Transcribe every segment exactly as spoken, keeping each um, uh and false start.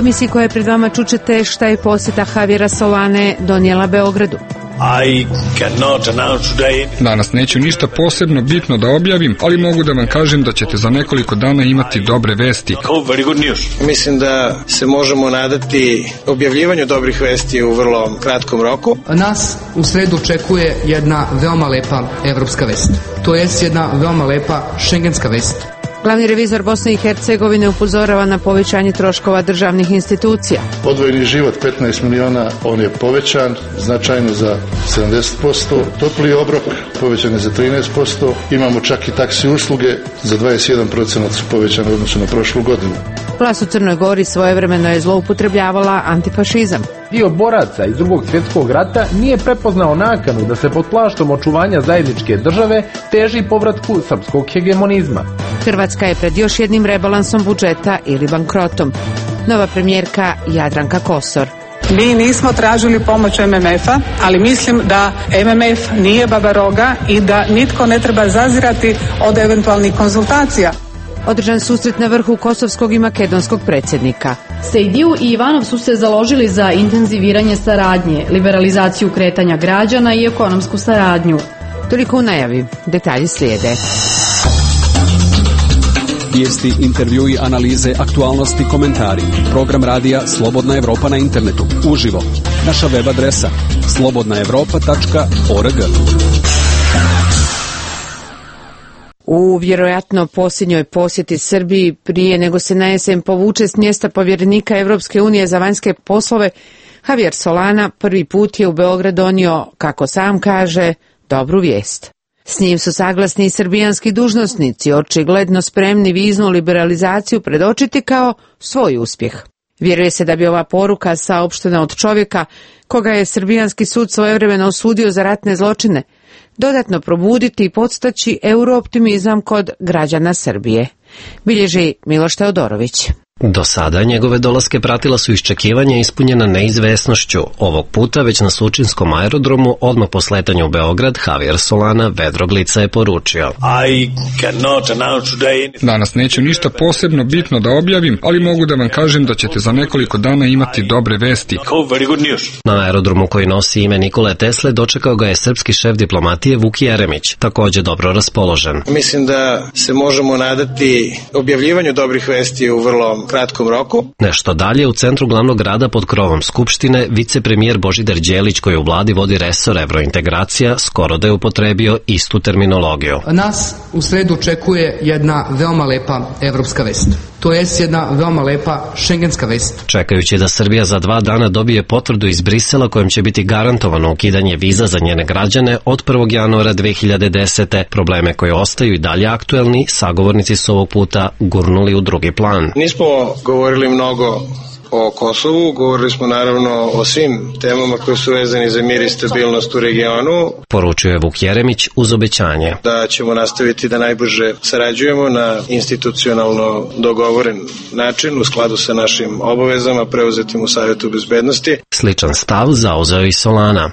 emisiji koja je pred vama čućete šta je posjeta Javiera Solane donijela Beogradu. I cannot announce today. Danas neću ništa posebno bitno da objavim, ali mogu da vam kažem da ćete za nekoliko dana imati dobre vesti. Very good news. Mislim da se možemo nadati objavljivanju dobrih vesti u vrlo kratkom roku. Nas u sredu očekuje jedna veoma lepa evropska vest. To je jedna veoma lepa šengenska vest. Glavni revizor Bosne i Hercegovine upozorava na povećanje troškova državnih institucija. Odvojeni život petnaest miliona, on je povećan značajno za sedamdeset posto. Topli obrok povećan je za trinaest posto. Imamo čak i taksi usluge za dvadeset jedan posto su povećane u odnosu na prošlu godinu. Vlast u Crnoj Gori svojevremeno je zloupotrebljavala antifašizam. Dio boraca iz drugog svjetskog rata nije prepoznao nakanu da se pod plaštom očuvanja zajedničke države teži povratku srpskog hegemonizma. Hrvatska je pred još jednim rebalansom budžeta ili bankrotom. Nova premijerka Jadranka Kosor. Mi nismo tražili pomoć em em ef-a, ali mislim da em em ef nije baba roga i da nitko ne treba zazirati od eventualnih konzultacija. Održan susret na vrhu kosovskog i makedonskog predsjednika. Sejdiu i Ivanov su se založili za intenziviranje saradnje, liberalizaciju kretanja građana i ekonomsku saradnju. Toliko u najavi. Detalji slijede. Vijesti, intervjui, analize, aktualnosti, komentari. Program radija Slobodna Evropa na internetu. Uživo. Naša web adresa slobodna evropa tačka org. U vjerojatno posljednjoj posjeti Srbiji prije nego se na jesen povuče s mjesta povjerenika Evropske unije za vanjske poslove, Javier Solana prvi put je u Beograd donio, kako sam kaže, dobru vijest. S njim su saglasni i srbijanski dužnosnici, očigledno spremni viznu liberalizaciju predočiti kao svoj uspjeh. Vjeruje se da bi ova poruka saopštena od čovjeka koga je srbijanski sud svojevremeno osudio za ratne zločine, dodatno probuditi i podstaći eurooptimizam kod građana Srbije. Bilježi Miloš Teodorović. Do sada njegove dolaske pratila su iščekivanja ispunjena neizvesnošću. Ovog puta već na Sučinskom aerodromu, odmah po sletanju u Beograd, Javier Solana vedrog lica je poručio. I cannot announce today. Danas neću ništa posebno bitno da objavim, ali mogu da vam kažem da ćete za nekoliko dana imati dobre vesti. Very good news. Na aerodromu koji nosi ime Nikole Tesle dočekao ga je srpski šef diplomatije Vuk Jeremić, također dobro raspoložen. Mislim da se možemo nadati objavljivanju dobrih vesti u vrlo kratkom roku. Nešto dalje, u centru glavnog grada pod krovom Skupštine, vicepremijer Božidar Đelić, koji u vladi vodi resor evrointegracija, skoro da je upotrebio istu terminologiju. Nas u sredu očekuje jedna veoma lepa evropska vest. To je jedna veoma lepa šengenska vest. Čekajući da Srbija za dva dana dobije potvrdu iz Brisela kojom će biti garantovano ukidanje viza za njene građane od prvog januara dve hiljade desete, probleme koje ostaju i dalje aktuelni, sagovornici su ovog puta gurnuli u drugi plan. Nismo govorili mnogo o Kosovu, govorili smo naravno o svim temama koje su vezani za mir i stabilnost u regionu. Poručuje Vuk Jeremić uz obećanje da ćemo nastaviti da najbrže sarađujemo na institucionalno dogovoren način u skladu sa našim obavezama preuzetim u Savjetu bezbednosti. Sličan stav zauzeo i Solana.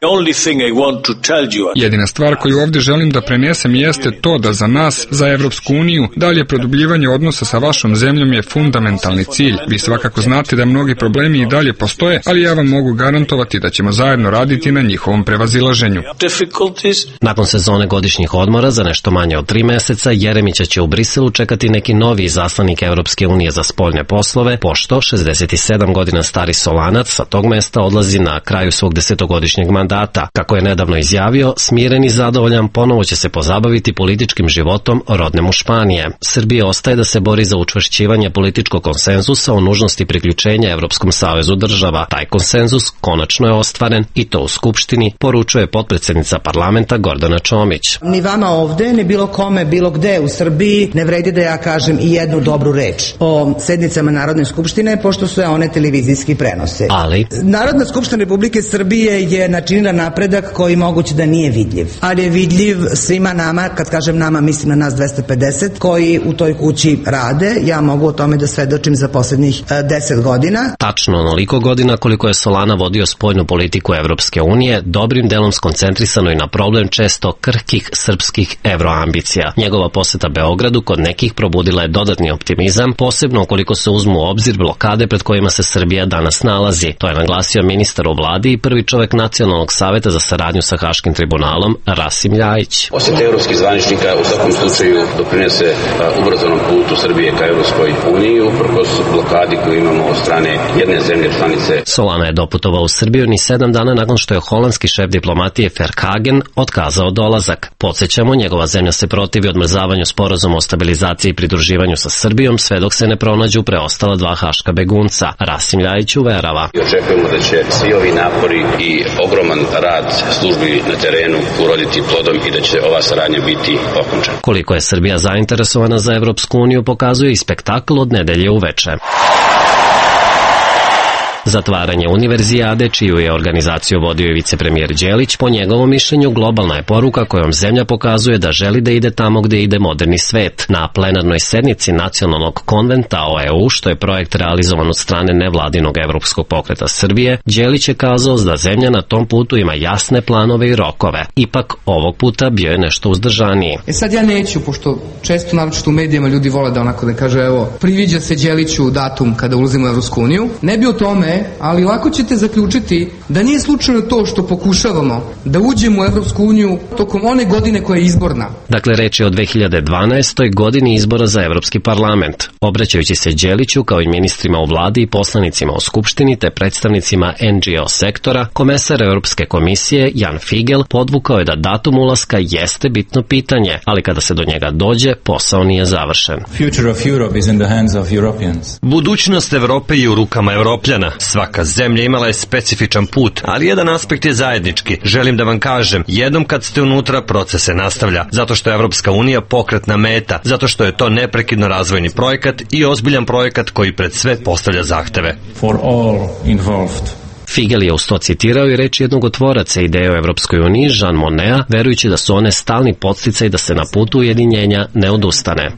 Jedina stvar koju ovdje želim da prenesem jeste to da za nas, za Evropsku uniju, dalje produbljivanje odnosa sa vašom zemljom je fundamentalni cilj. Vi svakako znate da mnogi problemi i dalje postoje, ali ja vam mogu garantovati da ćemo zajedno raditi na njihovom prevazilaženju. Nakon sezone godišnjih odmora za nešto manje od tri meseca, Jeremića će u Briselu čekati neki novi izaslanik Evropske unije za spoljne poslove, pošto šezdeset sedam godina stari Solanac sa tog mesta odlazi na kraju svog desetogodišnjeg mandata. Kako je nedavno izjavio, smiren i zadovoljan ponovo će se pozabaviti političkim životom rodne mu Španije. Srbija ostaje da se bori za učvršćivanje političkog konsenzusa o nužnosti priključenja Evropskom savezu država. Taj konsenzus konačno je ostvaren i to u Skupštini, poručuje potpredsjednica parlamenta Gordana Čomić. Ni vama ovde, ni bilo kome, bilo gde u Srbiji ne vredi da ja kažem i jednu dobru reč o sednicama Narodne skupštine, pošto su one televizijski prenose. Ali Narodna skupština Republike Srbije je načinila napredak koji moguće da nije vidljiv, ali je vidljiv svima nama, kad kažem nama mislim na nas dvesta pedeset koji u toj kući rade. Ja mogu o tome da svedočim za posljednjih deset godina. godina. Tačno onoliko godina koliko je Solana vodio spoljnu politiku Evropske unije, dobrim delom skoncentrisano i na problem često krhkih srpskih evroambicija. Njegova poseta Beogradu kod nekih probudila je dodatni optimizam, posebno ukoliko se uzmu u obzir blokade pred kojima se Srbija danas nalazi. To je naglasio ministar u vladi i prvi čovek Nacionalnog saveta za saradnju sa Haškim tribunalom Rasim Ljajić. Posete evropskih zvaničnika u svakom slučaju doprinese ubrzanom putu Srbije ka Evropskoj uniji uprkos blokadi koju imamo od strane jedne zemlje članice. Solana je doputovao u Srbiju ni sedam dana nakon što je holandski šef diplomatije Verhagen otkazao dolazak. Podsjećamo, njegova zemlja se protivi odmrzavanju sporazuma o stabilizaciji i pridruživanju sa Srbijom sve dok se ne pronađu preostala dva haška begunca. Rasim Ljajić uverava. I očekujemo da će svi ovi napori i ogroman rad službi na terenu uroditi plodom i da će ova saradnja biti okončana. Koliko je Srbija zainteresovana za Evropsku uniju pokazuje i spektakl od nedelje uveče. Zatvaranje univerzijade, čiju je organizaciju vodio i vicepremijer Đelić, po njegovom mišljenju globalna je poruka kojom zemlja pokazuje da želi da ide tamo gde ide moderni svet. Na plenarnoj sednici Nacionalnog konventa o E U, što je projekt realizovan od strane nevladinog Evropskog pokreta Srbije, Đelić je kazao da zemlja na tom putu ima jasne planove i rokove. Ipak, ovog puta bio je nešto uzdržaniji. E sad ja neću, pošto često naročito u medijima ljudi vole da onako da kaže, evo, priviđa se Đeliću datum kada ulazimo u Evropsku uniju. Ne bi o tome, ali lako ćete zaključiti da nije slučajno to što pokušavamo da uđemo u Evropsku uniju tokom one godine koja je izborna. Dakle, reč je o dve hiljade dvanaestoj godini izbora za Evropski parlament. Obraćajući se Đeliću kao i ministrima u vladi i poslanicima u Skupštini te predstavnicima N G O sektora, komesar Evropske komisije Jan Figel podvukao je da datum ulaska jeste bitno pitanje, ali kada se do njega dođe, posao nije završen. Budućnost Evrope je u rukama Evropljana. Svaka zemlja imala je specifičan put, ali jedan aspekt je zajednički. Želim da vam kažem, jednom kad ste unutra, proces se nastavlja, zato što je Evropska unija pokretna meta, zato što je to neprekidno razvojni projekat i ozbiljan projekat koji pred sve postavlja zahteve. For all involved. Figel je uz to citirao i reči jednog od tvoraca ideje o Evropskoj uniji, Jean Moneta, verujući da su one stalni podsticaj da se na putu ujedinjenja ne odustane.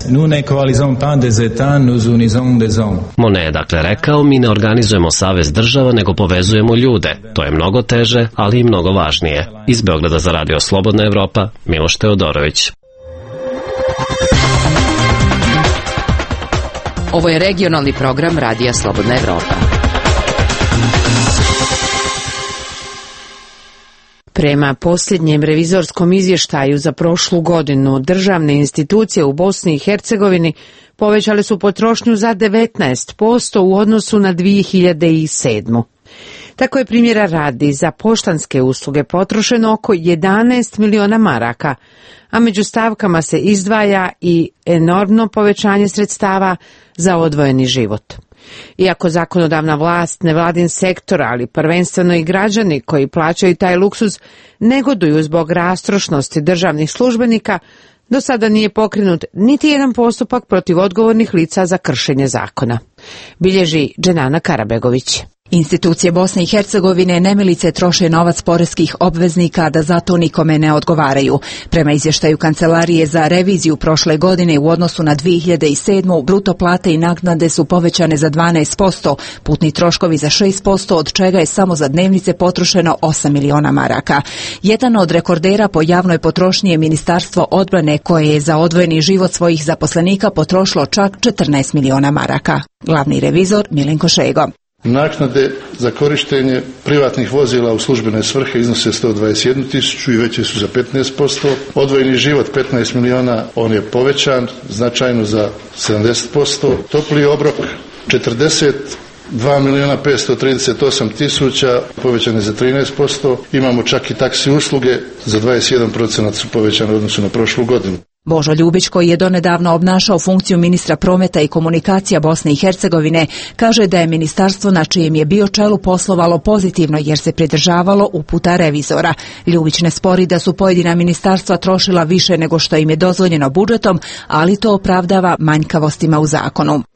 Moneta je dakle rekao, mi ne organizujemo savez država, nego povezujemo ljude. To je mnogo teže, ali i mnogo važnije. Iz Beograda za Radio Slobodna Evropa, Miloš Teodorović. Ovo je regionalni program Radija Slobodna Evropa. Prema posljednjem revizorskom izvještaju za prošlu godinu, državne institucije u Bosni i Hercegovini povećale su potrošnju za devetnaest posto u odnosu na dvije hiljade sedmu. Tako je primjera radi za poštanske usluge potrošeno oko jedanaest miliona maraka, a među stavkama se izdvaja i enormno povećanje sredstava za odvojeni život. Iako zakonodavna vlast, nevladin sektor, ali prvenstveno i građani koji plaćaju taj luksuz, negoduju zbog rastrošnosti državnih službenika, do sada nije pokrenut niti jedan postupak protiv odgovornih lica za kršenje zakona. Bilježi Dženana Karabegović. Institucije Bosne i Hercegovine nemilice troše novac poreskih obveznika, da zato nikome ne odgovaraju. Prema izvještaju Kancelarije za reviziju prošle godine u odnosu na dvije hiljade sedmu, bruto plate i naknade su povećane za dvanaest posto, putni troškovi za šest posto, od čega je samo za dnevnice potrošeno osam miliona maraka. Jedan od rekordera po javnoj potrošnji je Ministarstvo odbrane, koje je za odvojeni život svojih zaposlenika potrošilo čak četrnaest miliona maraka. Glavni revizor Milenko Šego. Naknade za korištenje privatnih vozila u službene svrhe iznose sto dvadeset jednu tisuću i veće su za petnaest posto. Odvojeni život petnaest miliona, on je povećan značajno za sedamdeset posto. Topli obrok četrdeset dva miliona petsto trideset osam tisuća, povećane za trinaest posto. Imamo čak i taksi usluge, za dvadeset jedan posto su povećane u odnosu na prošlu godinu. Božo Ljubić, koji je donedavno obnašao funkciju ministra prometa i komunikacija Bosne i Hercegovine, kaže da je ministarstvo na čijem je bio čelu poslovalo pozitivno jer se pridržavalo uputa revizora. Ljubić ne spori da su pojedina ministarstva trošila više nego što im je dozvoljeno budžetom, ali to opravdava manjkavostima u zakonu.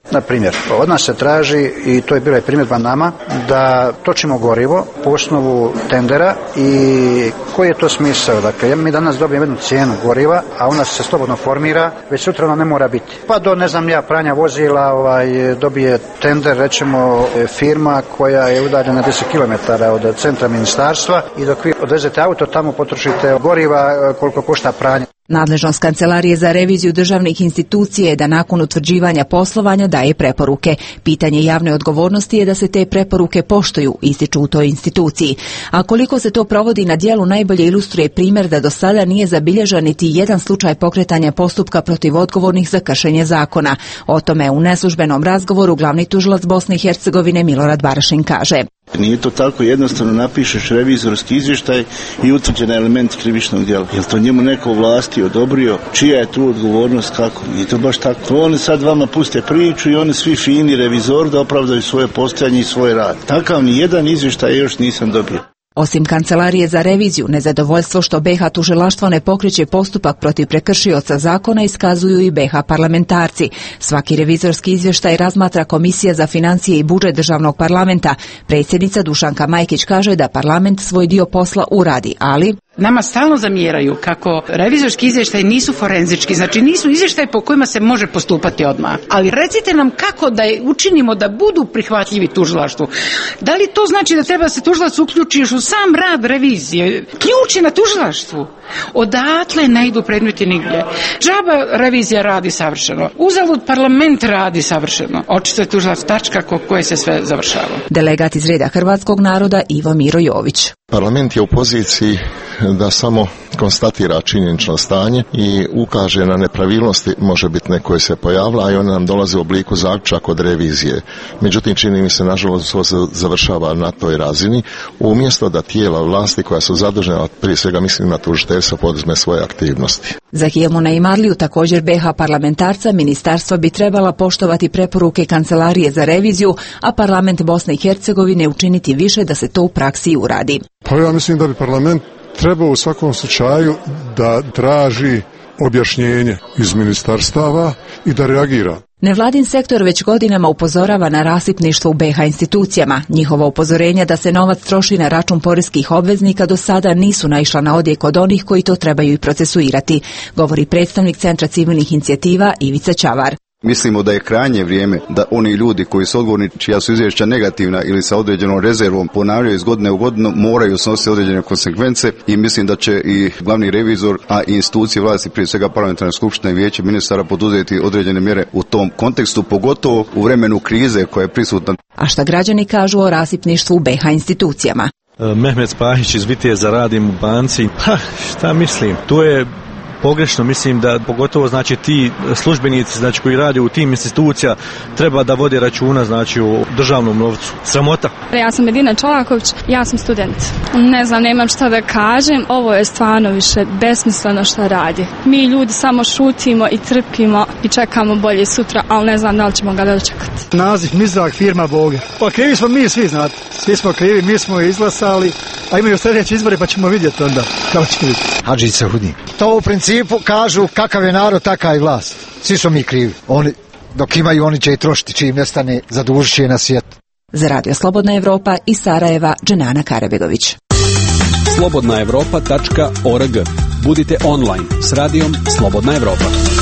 Na primjer, od nas se traži, i to je bila primjedba nama, da točimo gorivo po osnovu tendera i koji je to smisao? Dakle, mi danas dobijemo jednu cijenu goriva, a ona se slobodno formira, već sutra ona ne mora biti. Pa do, ne znam ja, pranja vozila ovaj, dobije tender, rećemo, firma koja je udaljena deset kilometara od centra ministarstva i dok vi odvezete auto, tamo potrošite goriva koliko košta pranje. Nadležnost Kancelarije za reviziju državnih institucija je da nakon utvrđivanja poslovanja daje preporuke. Pitanje javne odgovornosti je da se te preporuke poštuju, ističu u toj instituciji. A koliko se to provodi na djelu najbolje ilustruje primjer da do sada nije zabilježen niti jedan slučaj pokretanja postupka protiv odgovornih za kršenje zakona. O tome u neslužbenom razgovoru glavni tužilac Bosne i Hercegovine Milorad Barašin kaže. Nije to tako jednostavno napišeš revizorski izvještaj i utvrđen element krivičnog djela. Je li to njemu neko vlasti odobrio? Čija je tu odgovornost? Kako? Nije to baš tako. To oni sad vama puste priču i oni svi fini revizori da opravdaju svoje postojanje i svoj rad. Takav ni jedan izvještaj još nisam dobio. Osim Kancelarije za reviziju, nezadovoljstvo što B H tužilaštvo ne pokreće postupak protiv prekršioca zakona iskazuju i B H parlamentarci. Svaki revizorski izvještaj razmatra Komisija za financije i budžet državnog parlamenta. Predsjednica Dušanka Majkić kaže da parlament svoj dio posla uradi, ali... Nama stalno zamjeraju kako revizorski izvještaj nisu forenzički, znači nisu izvještaj po kojima se može postupati odmah. Ali recite nam kako da je učinimo da budu prihvatljivi tužilaštvu. Da li to znači da treba se tužilac uključi u sam rad revizije? Ključ je na tužilaštvu. Odatle ne idu predmeti nigdje. Džaba revizija radi savršeno. Uzalud parlament radi savršeno. Očito je tužilac tačka koje se sve završava. Delegat iz reda hrvatskog naroda Ivo Miro Jović. Parlament je u poziciji da samo konstatira činjenično stanje i ukaže na nepravilnosti možebitne koje se pojavila, a i one nam dolaze u obliku zaključaka od revizije. Međutim, čini mi se, nažalost, to se završava na toj razini, umjesto da tijela vlasti koja su zadužena, prije svega mislim na tužiteljstvo, poduzme svoje aktivnosti. Za Hilmuna i Marliju, također B H parlamentarca, ministarstvo bi trebala poštovati preporuke Kancelarije za reviziju, a parlament Bosne i Hercegovine učiniti više da se to u praksi uradi. Pa ja mislim da bi parlament trebao u svakom slučaju da traži objašnjenje iz ministarstava i da reagira. Nevladin sektor već godinama upozorava na rasipništvo u B H institucijama. Njihova upozorenja da se novac troši na račun poreskih obveznika do sada nisu naišla na odjek od onih koji to trebaju i procesuirati, govori predstavnik Centra civilnih inicijativa Ivica Čavar. Mislimo da je krajnje vrijeme da oni ljudi koji su odgovorni, čija su izvješća negativna ili sa određenom rezervom ponavljaju iz godine u godinu, moraju snositi određene konsekvence i mislim da će i glavni revizor, a i institucije vlasti, prije svega parlamentarna skupština i vijeće ministara, poduzeti određene mjere u tom kontekstu, pogotovo u vremenu krize koja je prisutna. A šta građani kažu o rasipništvu u B H institucijama? Mehmet Spahić iz Viteza, radim u banci. Ha, šta mislim? To je pogrešno, mislim da pogotovo znači ti službenici znači koji rade u tim institucija treba da vode računa znači o državnom novcu. Sramota. Ja sam Medina Čolaković, ja sam student. Ne znam, nemam šta da kažem, ovo je stvarno više besmisleno šta radi. Mi ljudi samo šutimo i trpimo i čekamo bolje sutra, ali ne znam da li ćemo ga dočekati. Naziv Mizrak, firma Boger. Pa krivi smo mi svi, znate. Svi smo krivi, mi smo izglasali, a imaju sljedeći izbori pa ćemo vidjeti onda kako će biti. Hadžica Hudin. To u principu kažu kakav je narod, takav i vlast. Svi smo mi krivi. Oni, dok imaju, oni će i trošiti, čim nestane, zadužit će na svijet. Za Radio Slobodna Evropa iz Sarajeva, Dženana Karabegović. slobodna evropa tačka org. Budite online s radijom Slobodna Evropa.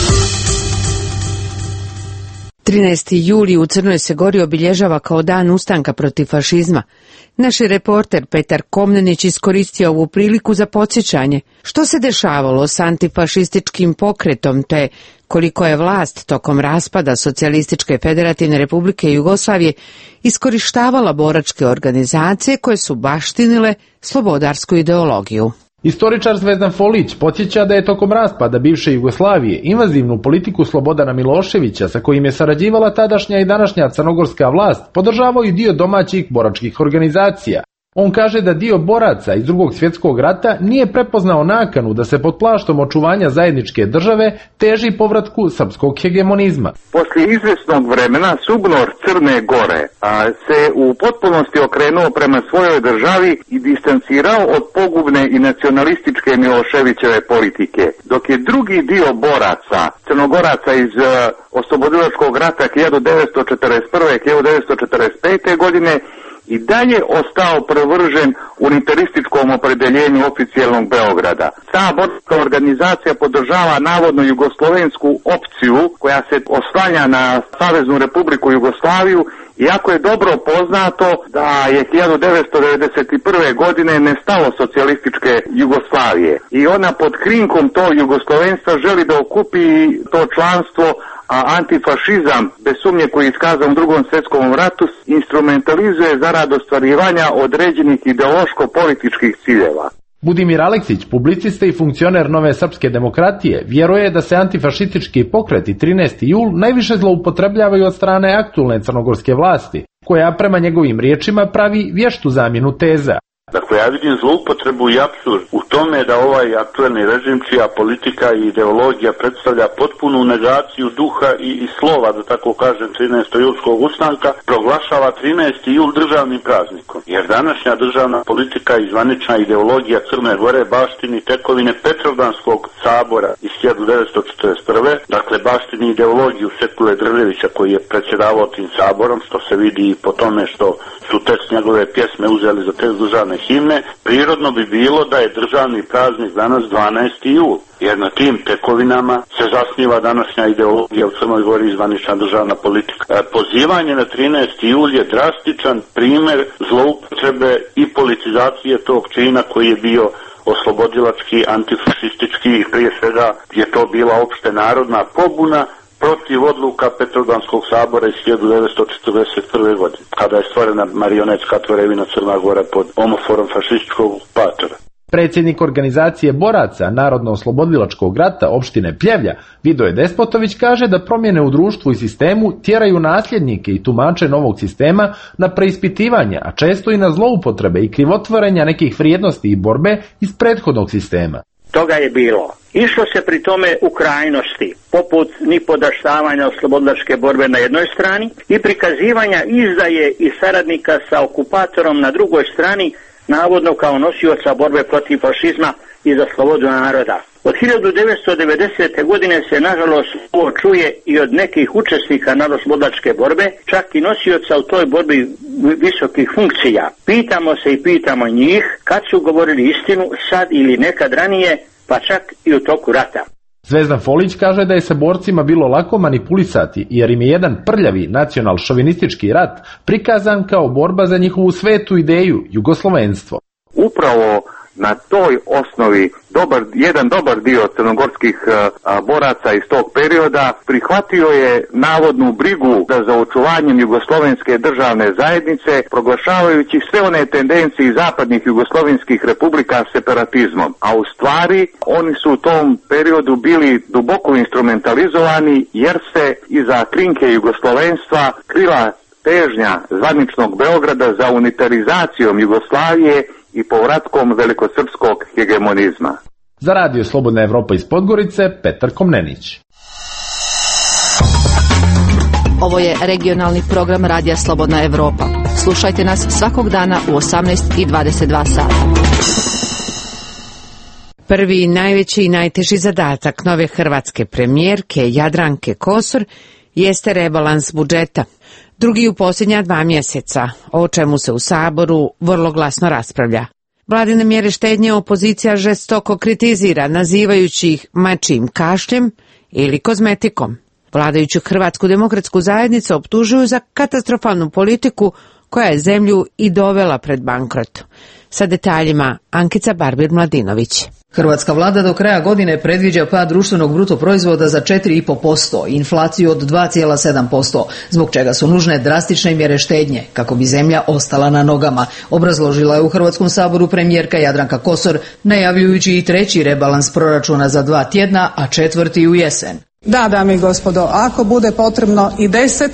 trinaesti juli u Crnoj se Gori obilježava kao dan ustanka protiv fašizma. Naš reporter Petar Komnenić iskoristio ovu priliku za podsjećanje što se dešavalo s antifašističkim pokretom te koliko je vlast tokom raspada Socijalističke federativne republike Jugoslavije iskorištavala boračke organizacije koje su baštinile slobodarsku ideologiju. Istoričar Zvezdan Folić podsjeća da je tokom raspada bivše Jugoslavije invazivnu politiku Slobodana Miloševića, sa kojim je sarađivala tadašnja i današnja crnogorska vlast, podržavao i dio domaćih boračkih organizacija. On kaže da dio boraca iz drugog svjetskog rata nije prepoznao nakanu da se pod plaštom očuvanja zajedničke države teži povratku srpskog hegemonizma. Poslije izvjesnog vremena Subnor Crne Gore a, se u potpunosti okrenuo prema svojoj državi i distancirao od pogubne i nacionalističke Miloševićeve politike, dok je drugi dio boraca, Crnogoraca iz uh, oslobodilačkog rata hiljadu devetsto četrdeset prve do hiljadu devetsto četrdeset pete. godine i dalje ostao privržen unitarističkom opredeljenju oficijelnog Beograda. Ta borska organizacija podržava navodno jugoslovensku opciju koja se oslanja na Saveznu Republiku Jugoslaviju, iako je dobro poznato da je hiljadu devetsto devedeset prve. godine nestalo socijalističke Jugoslavije i ona pod krinkom tog jugoslovenstva želi da okupi to članstvo, a antifašizam, bez sumnje koji je iskazan u drugom svjetskom ratu, instrumentalizuje zarad ostvarivanja određenih ideološko-političkih ciljeva. Budimir Aleksić, publicista i funkcioner Nove srpske demokratije, vjeruje da se antifašistički pokreti trinaesti jul najviše zloupotrebljavaju od strane aktualne crnogorske vlasti, koja prema njegovim riječima pravi vještu zamjenu teza. Dakle, ja vidim zloupotrebu i apsurd u tome da ovaj aktualni režim, čija politika i ideologija predstavlja potpunu negaciju duha i, i slova, da tako kažem, trinaestog julskog ustanka, proglašava trinaesti jul državnim praznikom. Jer današnja državna politika i zvanična ideologija Crne Gore baštini tekovine Petrovdanskog sabora iz hiljadu devetsto četrdeset prve. Dakle, baštini ideologiju Sekule Drljevića koji je predsjedavao tim saborom, što se vidi i po tome što su tekst njegove pjesme uzeli za tekst državne himne. Prirodno bi bilo da je državni praznik danas dvanaesti jul, jer na tim tekovinama se zasniva današnja ideologija u Crnoj Gori i zvanična državna politika. E, pozivanje na trinaesti jul je drastičan primjer zloupotrebe i politizacije tog čina koji je bio oslobodilački, antifašistički i prije svega je to bila opšte narodna pobuna protiv odluka Petrovdanskog sabora iz hiljadu devetsto četrdeset prve. godine, kada je stvorena marionetska tvorevina Crna Gora pod omoforom fašističkog okupatora. Predsjednik organizacije boraca Narodno-oslobodilačkog rata opštine Pljevlja, Vidoje Despotović, kaže da promjene u društvu i sistemu tjeraju nasljednike i tumače novog sistema na preispitivanje, a često i na zloupotrebe i krivotvorenja nekih vrijednosti i borbe iz prethodnog sistema. Toga je bilo. Išlo se pri tome u krajnosti, poput nipodaštavanja oslobodilačke borbe na jednoj strani i prikazivanja izdaje i saradnika sa okupatorom na drugoj strani, navodno kao nosioca borbe protiv fašizma i za slobodu naroda. Od hiljadu devetsto devedesete. godine se nažalost ovo čuje i od nekih učesnika narodnooslobodilačke borbe, čak i nosioca u toj borbi visokih funkcija. Pitamo se i pitamo njih kad su govorili istinu, sad ili nekad ranije, pa čak i u toku rata. Zvezdan Folić kaže da je sa borcima bilo lako manipulisati, jer im je jedan prljavi nacional-šovinistički rat prikazan kao borba za njihovu svetu ideju, jugoslovenstvo. Upravo na toj osnovi dobar, jedan dobar dio crnogorskih a, boraca iz tog perioda prihvatio je navodnu brigu za očuvanjem jugoslovenske državne zajednice, proglašavajući sve one tendencije zapadnih jugoslovenskih republika separatizmom. A u stvari oni su u tom periodu bili duboko instrumentalizovani jer se iza krinke jugoslovenstva krila težnja zvaničnog Beograda za unitarizacijom Jugoslavije i povratkom velikosrpskog hegemonizma. Za Radio Slobodna Evropa iz Podgorice, Petar Komnenić. Ovo je regionalni program Radija Slobodna Evropa. Slušajte nas svakog dana u osamnaest i dvadeset dva sata. Prvi i najveći i najteži zadatak nove hrvatske premijerke Jadranke Kosor jeste rebalans budžeta. Drugi u posljednja dva mjeseca, o čemu se u Saboru vrlo glasno raspravlja. Vladine mjere štednje opozicija žestoko kritizira, nazivajući ih mačijim kašljem ili kozmetikom. Vladajuću Hrvatsku demokratsku zajednicu optužuju za katastrofalnu politiku koja je zemlju i dovela pred bankrot. Sa detaljima Ankica Barbir-Mladinović. Hrvatska vlada do kraja godine predviđa pad društvenog bruto proizvoda za četiri zarez pet posto i inflaciju od dva zarez sedam posto, zbog čega su nužne drastične mjere štednje, kako bi zemlja ostala na nogama, obrazložila je u Hrvatskom saboru premijerka Jadranka Kosor, najavljujući i treći rebalans proračuna za dva tjedna, a četvrti u jesen. Da, dame i gospodo, ako bude potrebno i deset,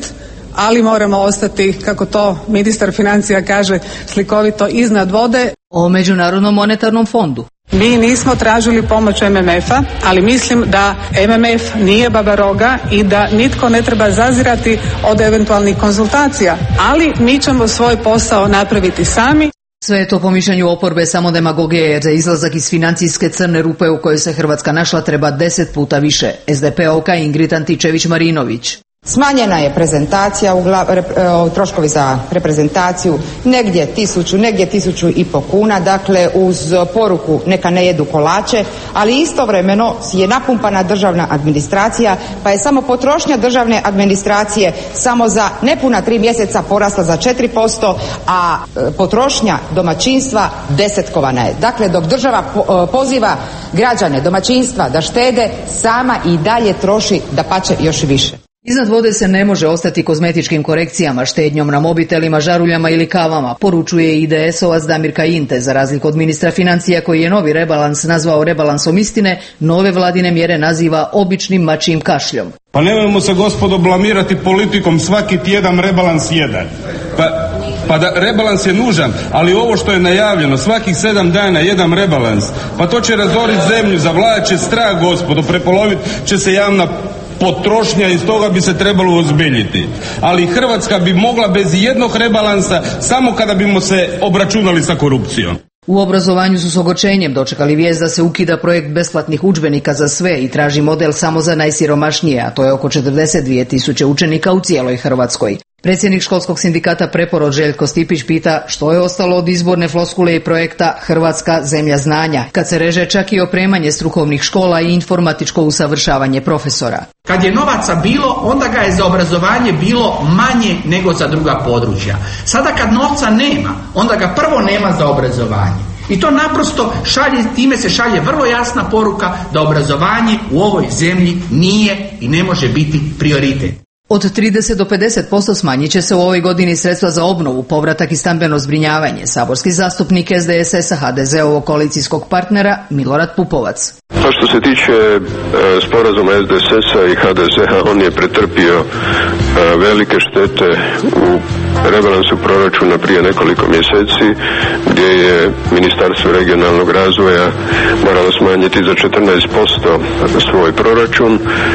ali moramo ostati, kako to ministar financija kaže, slikovito iznad vode. O Međunarodnom monetarnom fondu. Mi nismo tražili pomoć M M F-a, ali mislim da M M F nije baba roga i da nitko ne treba zazirati od eventualnih konzultacija, ali mi ćemo svoj posao napraviti sami. Sve je to po mišljenju oporbe samo demagogije, jer za izlazak iz financijske crne rupe u kojoj se Hrvatska našla treba deset puta više. S D P-ovka Ingrid Antičević-Marinović. Smanjena je prezentacija, troškovi za reprezentaciju, negdje tisuću, negdje tisuću i po kuna, dakle uz poruku neka ne jedu kolače, ali istovremeno je napumpana državna administracija, pa je samo potrošnja državne administracije samo za nepuna tri mjeseca porasla za četiri posto, a potrošnja domaćinstva desetkovana je. Dakle, dok država poziva građane, domaćinstva da štede, sama i dalje troši, dapače još i više. Iznad vode se ne može ostati kozmetičkim korekcijama, štednjom na mobitelima, žaruljama ili kavama, poručuje I D S-ovac Damir Kajinte, za razliku od ministra financija koji je novi rebalans nazvao rebalansom istine, nove vladine mjere naziva običnim mačjim kašljom. Pa nemojmo se, gospodo, blamirati politikom svaki tjedan rebalans jedan. Pa, pa da, rebalans je nužan, ali ovo što je najavljeno, svakih sedam dana jedan rebalans, pa to će razoriti zemlju, zavladat će strah, gospodo, prepolovit će se javna potrošnja i stoga bi se trebalo ozbiljiti. Ali Hrvatska bi mogla bez jednog rebalansa samo kada bimo se obračunali sa korupcijom. U obrazovanju su s ogorčenjem dočekali vijest da se ukida projekt besplatnih udžbenika za sve i traži model samo za najsiromašnije, a to je oko četrdeset dvije tisuće učenika u cijeloj Hrvatskoj. Predsjednik školskog sindikata Preporod Željko Stipić pita što je ostalo od izborne floskule i projekta Hrvatska zemlja znanja, kad se reže čak i opremanje strukovnih škola i informatičko usavršavanje profesora. Kad je novaca bilo, onda ga je za obrazovanje bilo manje nego za druga područja. Sada kad novca nema, onda ga prvo nema za obrazovanje. I to naprosto šalje, time se šalje vrlo jasna poruka da obrazovanje u ovoj zemlji nije i ne može biti prioritet. Od trideset do pedeset posto smanjit će se u ovoj godini sredstva za obnovu, povratak i stambeno zbrinjavanje. Saborski zastupnik S D S S-a H D Z-ovog koalicijskog partnera Milorad Pupovac. A što se tiče e, sporazuma S D S S-a i H D Z-a, on je pretrpio e, velike štete u rebalansu proračuna prije nekoliko mjeseci, gdje je Ministarstvo regionalnog razvoja moralo smanjiti za četrnaest posto svoj proračun,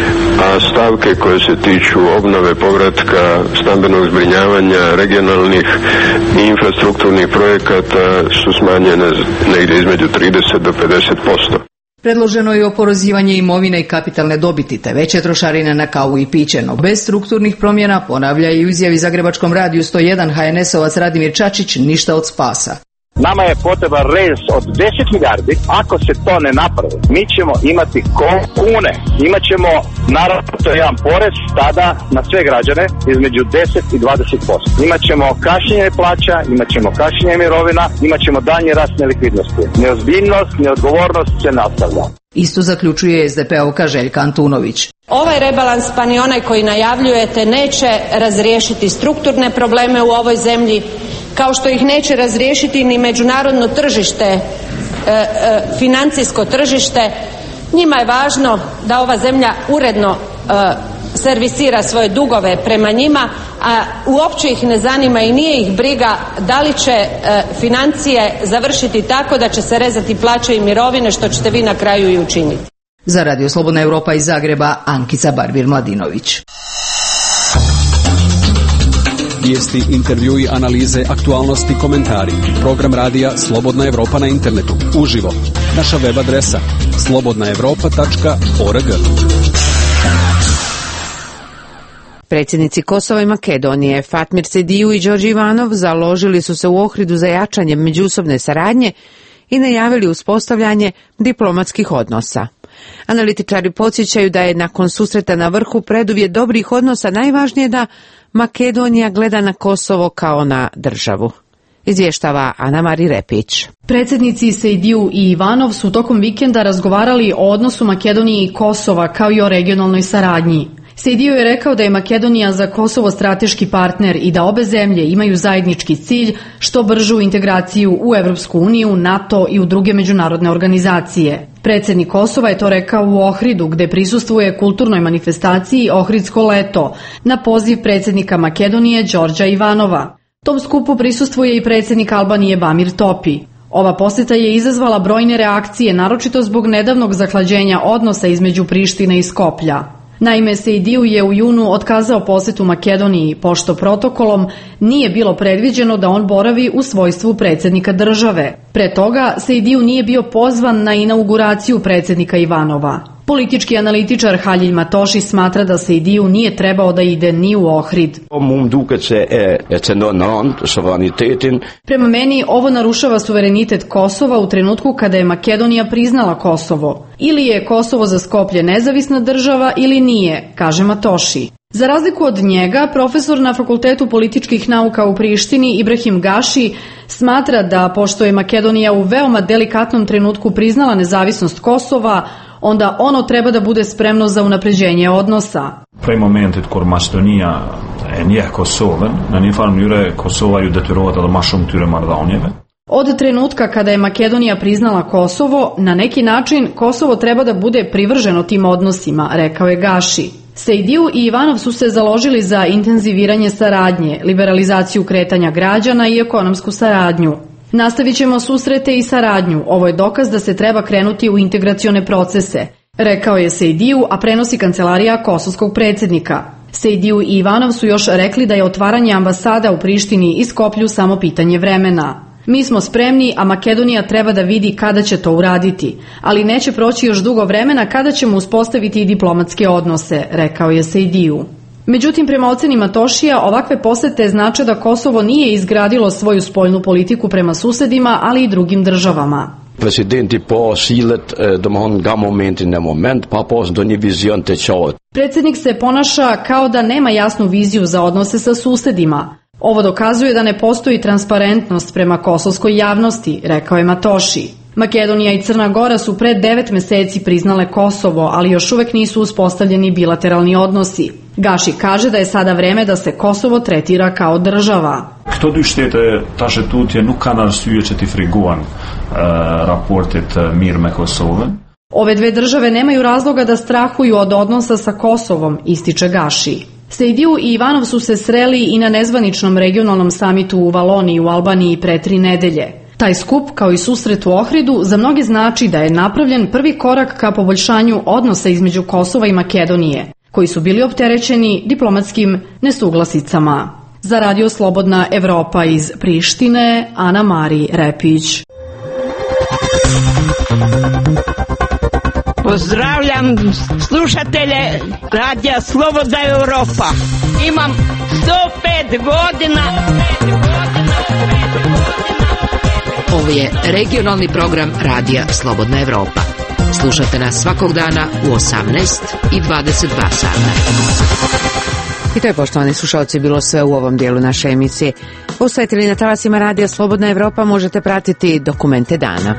a stavke koje se tiču obnove, povratka, stambenog zbrinjavanja, regionalnih i infrastrukturnih projekata su smanjene negdje između trideset do pedeset posto. Predloženo je oporezivanje imovine i kapitalne dobiti, te veće trošarine na kavu i piće, no bez strukturnih promjena, ponavlja i u izjavi Zagrebačkom radiju sto jedan H N S-ovac Radimir Čačić, ništa od spasa. Nama je potreban rez od deset milijardi. Ako se to ne napravi, mi ćemo imati kune. Imaćemo, naravno, to je jedan porez tada na sve građane između deset i dvadeset posto. Imaćemo kašnjenje plaća, imaćemo kašnjenje mirovina, imaćemo daljnji rast nelikvidnosti. Neozbiljnost, neodgovornost se nastavlja. Isto zaključuje S D P-ovka Željka Antunović. Ovaj rebalans, pa ni onaj koji najavljujete, neće razriješiti strukturne probleme u ovoj zemlji, kao što ih neće razriješiti ni međunarodno tržište, e, e, financijsko tržište. Njima je važno da ova zemlja uredno e, servisira svoje dugove prema njima, a uopće ih ne zanima i nije ih briga da li će e, financije završiti tako da će se rezati plaće i mirovine, što ćete vi na kraju i učiniti. Za Radio Slobodna Europa iz Zagreba, Ankica Barbir-Mladinović. Vijesti, intervjui, analize, aktualnosti, komentari. Program radija Slobodna Europa na internetu. Uživo. Naša web adresa slobodna europa tačka org. Predsjednici Kosova i Makedonije Fatmir Sediju i Đorđe Ivanov založili su se u Ohridu za jačanje međusobne saradnje i najavili uspostavljanje diplomatskih odnosa. Analitičari podsjećaju da je nakon susreta na vrhu preduvjet dobrih odnosa najvažnije da Makedonija gleda na Kosovo kao na državu. Izvještava Ana Mari Repić. Predsjednici Sejdiju i Ivanov su tokom vikenda razgovarali o odnosu Makedonije i Kosova kao i o regionalnoj saradnji. Sejdiju je rekao da je Makedonija za Kosovo strateški partner i da obe zemlje imaju zajednički cilj što bržu integraciju u Europsku uniju, NATO i u druge međunarodne organizacije. Predsjednik Kosova je to rekao u Ohridu, gde prisustvuje kulturnoj manifestaciji Ohridsko leto na poziv predsjednika Makedonije Đorđa Ivanova. Tom skupu prisustvuje i predsjednik Albanije Bamir Topi. Ova posjeta je izazvala brojne reakcije, naročito zbog nedavnog zahlađenja odnosa između Prištine i Skoplja. Naime, Sejdiju je u junu otkazao posjetu Makedoniji, pošto protokolom nije bilo predviđeno da on boravi u svojstvu predsjednika države. Pre toga, Sejdiju nije bio pozvan na inauguraciju predsjednika Ivanova. Politički analitičar Halil Matoši smatra da Sejdiju nije trebao da ide ni u Ohrid. Prema meni, ovo narušava suverenitet Kosova u trenutku kada je Makedonija priznala Kosovo. Ili je Kosovo za Skoplje nezavisna država ili nije, kaže Matoši. Za razliku od njega, profesor na Fakultetu političkih nauka u Prištini Ibrahim Gaši smatra da, pošto je Makedonija u veoma delikatnom trenutku priznala nezavisnost Kosova, onda ono treba da bude spremno za unapređenje odnosa. Fra momentet hvor Macedonia nije Kosoven, na nifalm jure Kosova ju detyrohet ma shumë tyre marrëdhënieve. Od trenutka kada je Makedonija priznala Kosovo, na neki način Kosovo treba da bude privrženo tim odnosima, rekao je Gaši. Sejdiju i Ivanov su se založili za intenziviranje saradnje, liberalizaciju kretanja građana i ekonomsku saradnju. Nastavit ćemo susrete i saradnju, ovo je dokaz da se treba krenuti u integracione procese, rekao je Sejdiju, a prenosi kancelarija kosovskog predsjednika. Sejdiju i Ivanov su još rekli da je otvaranje ambasada u Prištini i Skoplju samo pitanje vremena. Mi smo spremni, a Makedonija treba da vidi kada će to uraditi, ali neće proći još dugo vremena kada ćemo uspostaviti i diplomatske odnose, rekao je Sejdiju. Međutim, prema oceni Matošija, ovakve posete znače da Kosovo nije izgradilo svoju spoljnu politiku prema susedima, ali i drugim državama. Presidenti po silet domon ga momenti na moment, pa pos do një vizion të qartë. Predsjednik se ponaša kao da nema jasnu viziju za odnose sa susedima. Ovo dokazuje da ne postoji transparentnost prema kosovskoj javnosti, rekao je Matoši. Makedonija i Crna Gora su pred devet meseci priznale Kosovo, ali još uvek nisu uspostavljeni bilateralni odnosi. Gaši kaže da je sada vreme da se Kosovo tretira kao država. Këto dy shtete tash tutje nuk kanë arsye që t'i friguan raportet mirë me Kosovën. Ove dve države nemaju razloga da strahuju od odnosa sa Kosovom, ističe Gaši. Sejdiju i Ivanov su se sreli i na nezvaničnom regionalnom samitu u Valoniji u Albaniji pre tri nedelje. Taj skup, kao i susret u Ohridu, za mnoge znači da je napravljen prvi korak ka poboljšanju odnosa između Kosova i Makedonije, koji su bili opterećeni diplomatskim nesuglasicama. Za Radio Slobodna Evropa iz Prištine, Ana Mari Repić. Pozdravljam slušatelje Radija Slobodna Evropa. Imam sto pet godina. Ovo je regionalni program Radija Slobodna Evropa. Slušajte nas svakog dana u osamnaest i dvadeset dva sata. I to je, poštovani slušalci, bilo sve u ovom dijelu naše emisije. Ostajte li na talasima Radija Slobodna Evropa, možete pratiti Dokumente dana.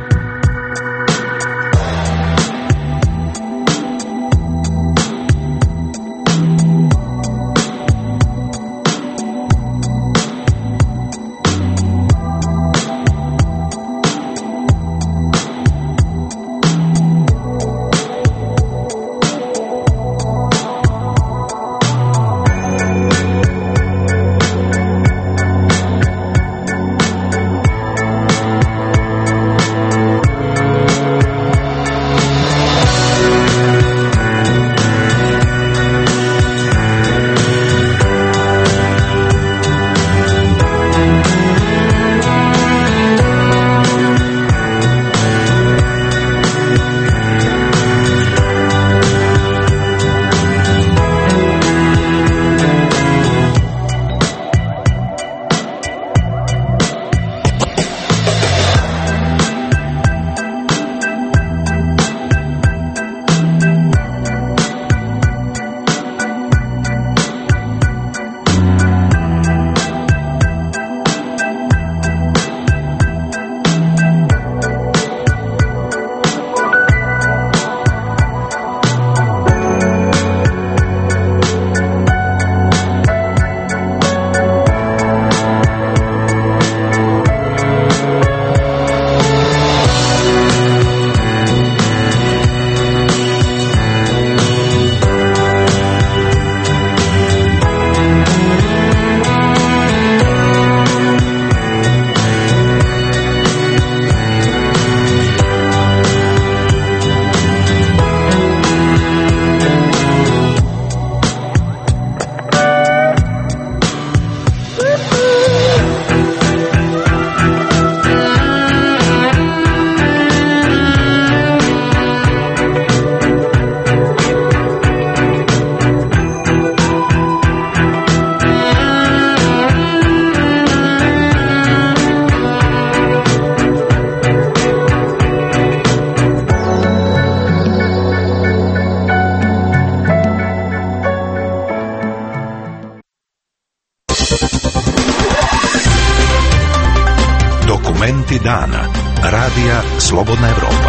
Argumenti dana. Radija Slobodna Evropa.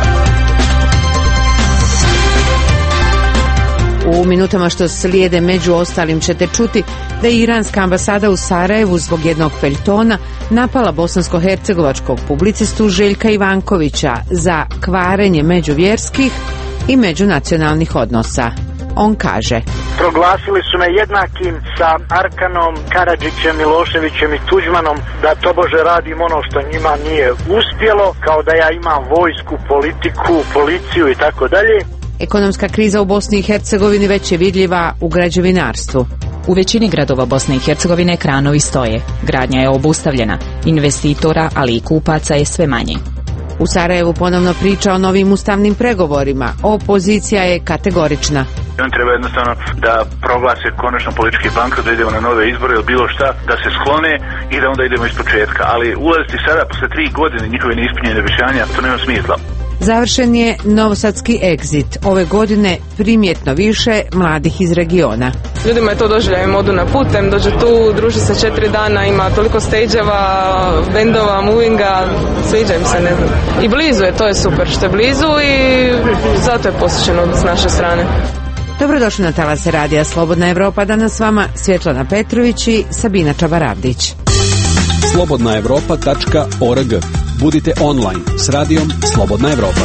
U minutama što slijede među ostalim ćete čuti da je iranska ambasada u Sarajevu zbog jednog feljtona napala bosansko-hercegovačkog publicistu Željka Ivankovića za kvarenje međuvjerskih i međunacionalnih odnosa. On kaže: proglasili su me jednakim sa Arkanom, Karadžićem, Miloševićem i Tuđmanom, da tobože radim ono što njima nije uspjelo, kao da ja imam vojsku, politiku, policiju i tako dalje. Ekonomska kriza u Bosni i Hercegovini već je vidljiva u građevinarstvu. U većini gradova Bosne i Hercegovine kranovi stoje. Gradnja je obustavljena. Investitora, ali i kupaca je sve manje. U Sarajevu ponovno priča o novim ustavnim pregovorima. Opozicija je kategorična. On treba jednostavno da proglase konačno politički bankrot, da idemo na nove izbore ili bilo šta, da se sklone i da onda idemo iz početka. Ali ulaziti sada posle tri godine njihove neispunjene obećanja, to nema smisla. Završen je novosadski egzit. Ove godine primjetno više mladih iz regiona. Ljudima je to doživljaj, modu na putem, dođe tu, druži se četiri dana, ima toliko stage-eva, bendova, movinga, sviđa im se, ne znam. I blizu je, to je super što je blizu i zato je posjećeno s naše strane. Dobrodošli na talase radija Slobodna Evropa, danas s vama Svjetlana Petrović i Sabina Čabaravdić. slobodna evropa tačka org. Budite online s radijom Slobodna Evropa.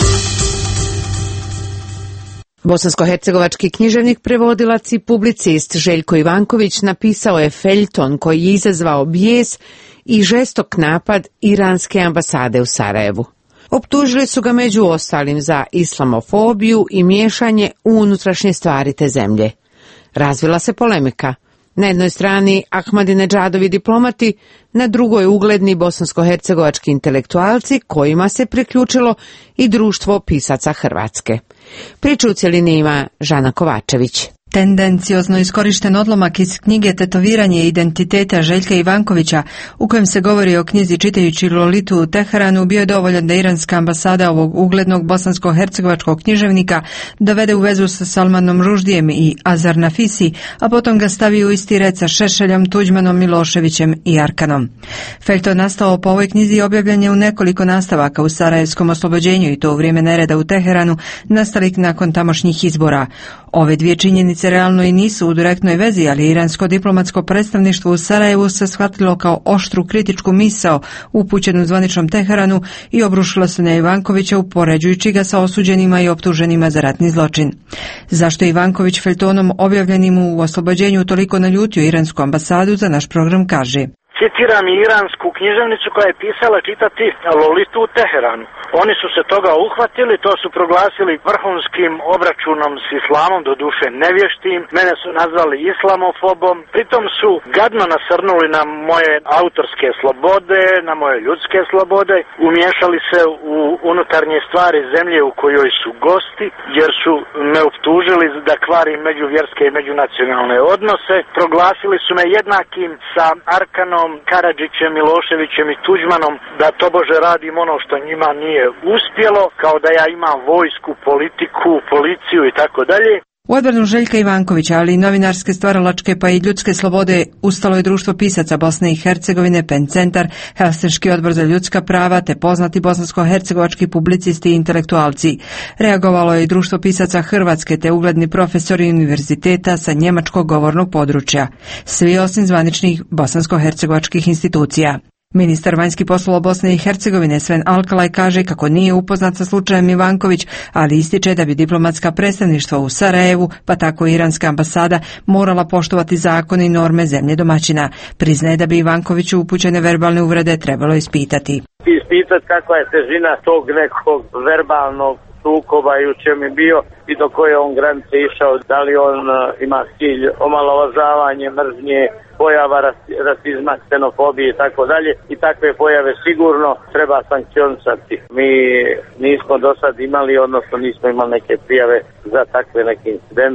Bosansko-hercegovački književnik, prevodilac i publicist Željko Ivanković napisao je feljton koji je izazvao bijes i žestok napad iranske ambasade u Sarajevu. Optužili su ga među ostalim za islamofobiju i miješanje u unutrašnje stvari te zemlje. Razvila se polemika. Na jednoj strani Ahmadinedžadovi diplomati, na drugoj ugledni bosansko-hercegovački intelektualci kojima se priključilo i društvo pisaca Hrvatske. Priču u cjelini ima Žana Kovačević. Tendenciozno iskorišten odlomak iz knjige Tetoviranje identiteta Željka Ivankovića, u kojem se govori o knjizi čitajući Lolitu u Teheranu, bio je dovoljan da iranska ambasada ovog uglednog bosansko-hercegovačkog književnika dovede u vezu sa Salmanom Ruždijem i Azar Nafisi, a potom ga stavi u isti red sa Šešeljom, Tuđmanom, Miloševićem i Arkanom. Feljton nastao po ovoj knjizi objavljen je u nekoliko nastavaka u Sarajevskom oslobođenju i to u vrijeme nereda u Teheranu, nastalih nakon tamošnjih izbora. Ove dvije činjenice realno i nisu u direktnoj vezi, ali iransko diplomatsko predstavništvo u Sarajevu se shvatilo kao oštru kritičku misao upućenu zvaničnom Teheranu i obrušilo se na Ivankovića upoređujući ga sa osuđenima i optuženima za ratni zločin. Zašto je Ivanković feljtonom objavljenim u oslobođenju toliko naljutio iransku ambasadu, za naš program kaže: Citiram iransku književnicu koja je pisala čitati Lolitu u Teheranu. Oni su se toga uhvatili, to su proglasili vrhunskim obračunom s islamom, do duše nevještim, mene su nazvali islamofobom, pritom su gadno nasrnuli na moje autorske slobode, na moje ljudske slobode, umiješali se u unutarnje stvari zemlje u kojoj su gosti, jer su me optužili da kvarim međuvjerske i međunacionalne odnose, proglasili su me jednakim sa Arkanom, Karadžićem, Miloševićem i Tuđmanom, da tobože radim ono što njima nije uspjelo, kao da ja imam vojsku, politiku, policiju i tako dalje. U odbranu Željka Ivankovića, ali i novinarske, stvaralačke pa i ljudske slobode, ustalo je društvo pisaca Bosne i Hercegovine, PEN centar, Helsinški odbor za ljudska prava te poznati bosansko-hercegovački publicisti i intelektualci. Reagovalo je i društvo pisaca Hrvatske te ugledni profesori univerziteta sa njemačkog govornog područja. Svi osim zvaničnih bosansko-hercegovačkih institucija. Ministar vanjskih poslova Bosne i Hercegovine Sven Alkalaj kaže kako nije upoznat sa slučajem Ivanković, ali ističe da bi diplomatska predstavništva u Sarajevu, pa tako i iranska ambasada, morala poštovati zakone i norme zemlje domaćina. Priznaje da bi Ivankoviću upućene verbalne uvrede trebalo ispitati. Ispitati kakva je težina tog nekog verbalnog sukoba i u čem je bio i do koje on granice išao, da li on ima cilj omalovažavanje, mržnje, pojava rasizma, ksenofobije i tako dalje, i takve pojave sigurno treba sankcionisati. Mi nismo do sad imali, odnosno nismo imali neke prijave za takve neke incidente.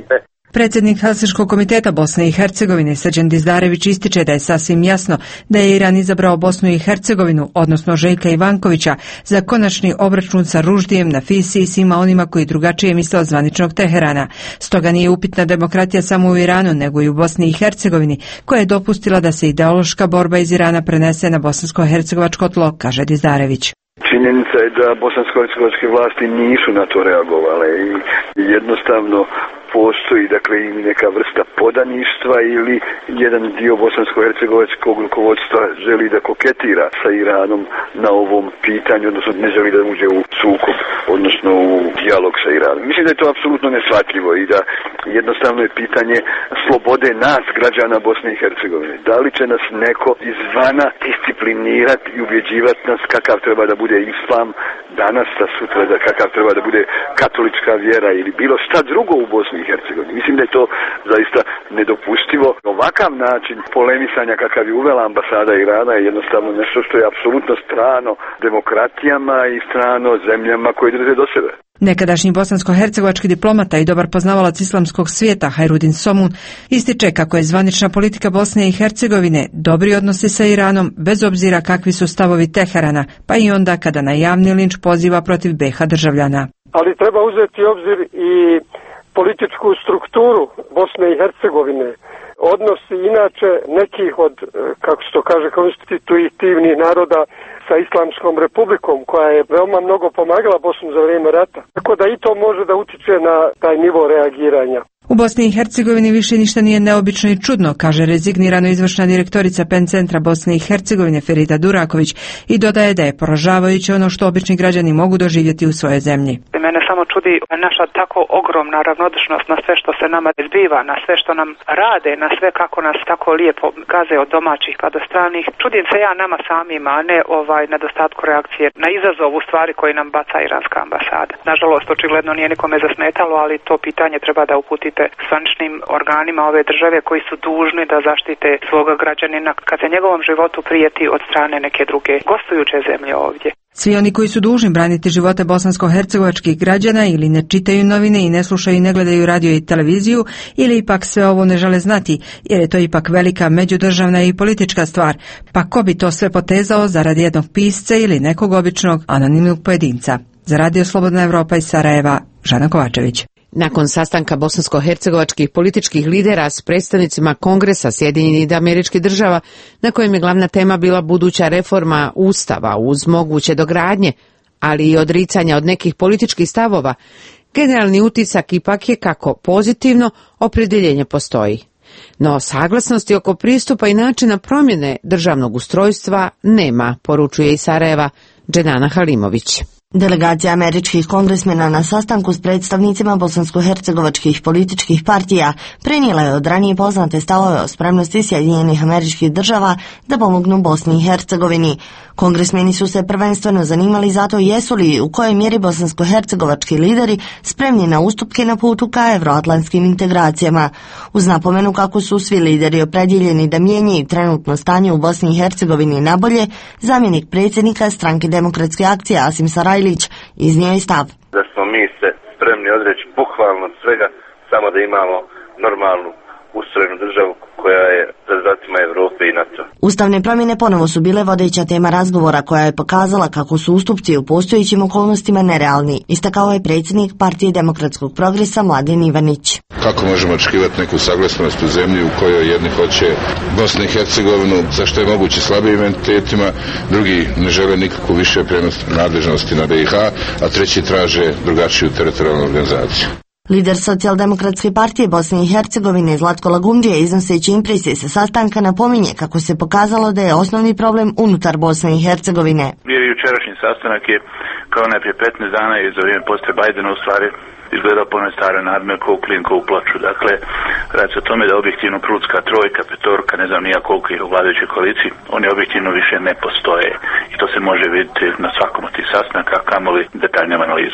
Predsjednik Helsinškog komiteta Bosne i Hercegovine Srđan Dizdarević ističe da je sasvim jasno da je Iran izabrao Bosnu i Hercegovinu, odnosno Željka Ivankovića, za konačni obračun sa Ruždijem, Nafisi i svima onima koji drugačije misle od zvaničnog Teherana. Stoga nije upitna demokratija samo u Iranu, nego i u Bosni i Hercegovini, koja je dopustila da se ideološka borba iz Irana prenese na bosansko-hercegovačko tlo, kaže Dizdarević. Činjenica je da bosansko-hercegovačke vlasti nisu na to reagovale i jednostavno postoji dakle i neka vrsta podaništva ili jedan dio bosansko-hercegovačkog rukovodstva želi da koketira sa Iranom na ovom pitanju, odnosno ne želi da uđe u sukob, odnosno u dijalog sa Iranom. Mislim da je to apsolutno neshvatljivo i da jednostavno je pitanje slobode nas, građana Bosne i Hercegovine. Da li će nas neko izvana disciplinirati i ubjeđivati nas kakav treba da bude islam danas, a sutra da kakav treba da bude katolička vjera ili bilo šta drugo u Bosni i Hercegovini. Mislim da je to zaista nedopustivo. Ovakav način polemisanja kakav je uvela ambasada Irana je jednostavno nešto što je apsolutno strano demokratijama i strano zemljama koje drže do sebe. Nekadašnji bosansko-hercegovački diplomata i dobar poznavalac islamskog svijeta Hajrudin Somun ističe kako je zvanična politika Bosne i Hercegovine dobri odnosi sa Iranom bez obzira kakvi su stavovi Teherana, pa i onda kada na javni linč poziva protiv B iH državljana. Ali treba uzeti obzir i političku strukturu Bosne i Hercegovine. Odnosi inače nekih od, kako se to kaže, konstitutivnih naroda sa Islamskom republikom, koja je veoma mnogo pomagala Bosnu za vrijeme rata. Tako da i to može da utiče na taj nivo reagiranja. U Bosni i Hercegovini više ništa nije neobično i čudno, kaže rezignirano izvršna direktorica PEN centra Bosne i Hercegovine Ferida Duraković i dodaje da je poražavajuće ono što obični građani mogu doživjeti u svojoj zemlji. Mene samo čudi naša tako ogromna ravnodušnost na sve što se nama zbiva, na sve što nam rade, na sve kako nas tako lijepo gaze od domaćih pa do stranih. Čudim se ja nama samima, a ne ovaj nedostatku reakcije na izazov u stvari koji nam baca iranska ambasada. Nažalost, očigledno nije nikome zasmetalo, ali to pitanje treba da uputite zvaničnim organima ove države koji su dužni da zaštite svoga građanina kad se njegovom životu prijeti od strane neke druge gostujuće zemlje ovdje. Svi oni koji su dužni braniti živote bosansko-hercegovačkih građana ili ne čitaju novine i ne slušaju i ne gledaju radio i televiziju ili ipak sve ovo ne žele znati, jer je to ipak velika međudržavna i politička stvar. Pa ko bi to sve potezao zaradi jednog pisca ili nekog običnog anonimnog pojedinca? Za Radio Slobodna Evropa iz Sarajeva, Žana Kovačević. Nakon sastanka bosansko-hercegovačkih političkih lidera s predstavnicima Kongresa Sjedinjenih Američkih Država, na kojem je glavna tema bila buduća reforma Ustava uz moguće dogradnje, ali i odricanja od nekih političkih stavova, generalni utisak ipak je kako pozitivno opredjeljenje postoji. No saglasnosti oko pristupa i načina promjene državnog ustrojstva nema, poručuje iz Sarajeva Dženana Halimović. Delegacija američkih kongresmena na sastanku s predstavnicima bosansko-hercegovačkih političkih partija prenijela je od ranije poznate stavove o spremnosti Sjedinjenih Američkih Država da pomognu Bosni i Hercegovini. Kongresmeni su se prvenstveno zanimali zato jesu li u kojoj mjeri bosansko-hercegovački lideri spremni na ustupke na putu ka evroatlantskim integracijama. Uz napomenu kako su svi lideri opredjeljeni da mijenjaju trenutno stanje u Bosni i Hercegovini nabolje, zamjenik predsjednika Stranke demokratske akcije Asim Sarajlić iznio je stav. Da smo mi se spremni odreći bukvalno svega samo da imamo normalnu ustrojenu državu koja je pred vratima Evrope i NATO. Ustavne promjene ponovo su bile vodeća tema razgovora koja je pokazala kako su ustupci u postojećim okolnostima nerealni, istakao je predsjednik Partije demokratskog progresa Mladen Ivanić. Kako možemo očekivati neku saglasnost u zemlji u kojoj jedni hoće Bosnu i Hercegovinu za što je moguće slabijim entitetima, drugi ne žele nikakvu više prijenos nadležnosti na B iH, a treći traže drugačiju teritorijalnu organizaciju. Lider Socijaldemokratske partije Bosne i Hercegovine Zlatko Lagumdžija iznoseći impresije sa sastanka napominje kako se pokazalo da je osnovni problem unutar Bosne i Hercegovine. Jučerašnji sastanak je kao najprije petnaest dana i za vrijeme poslije Bajdena u stvari izgledao po onoj staroj narodne ko u klin, ko u ploču. Dakle, radi se o tome da objektivno prudska trojka, petorka, ne znam nija koliko ih u vladajućoj koaliciji, oni objektivno više ne postoje. I to se može vidjeti na svakom od tih sastanaka, kamoli detaljnom analizom.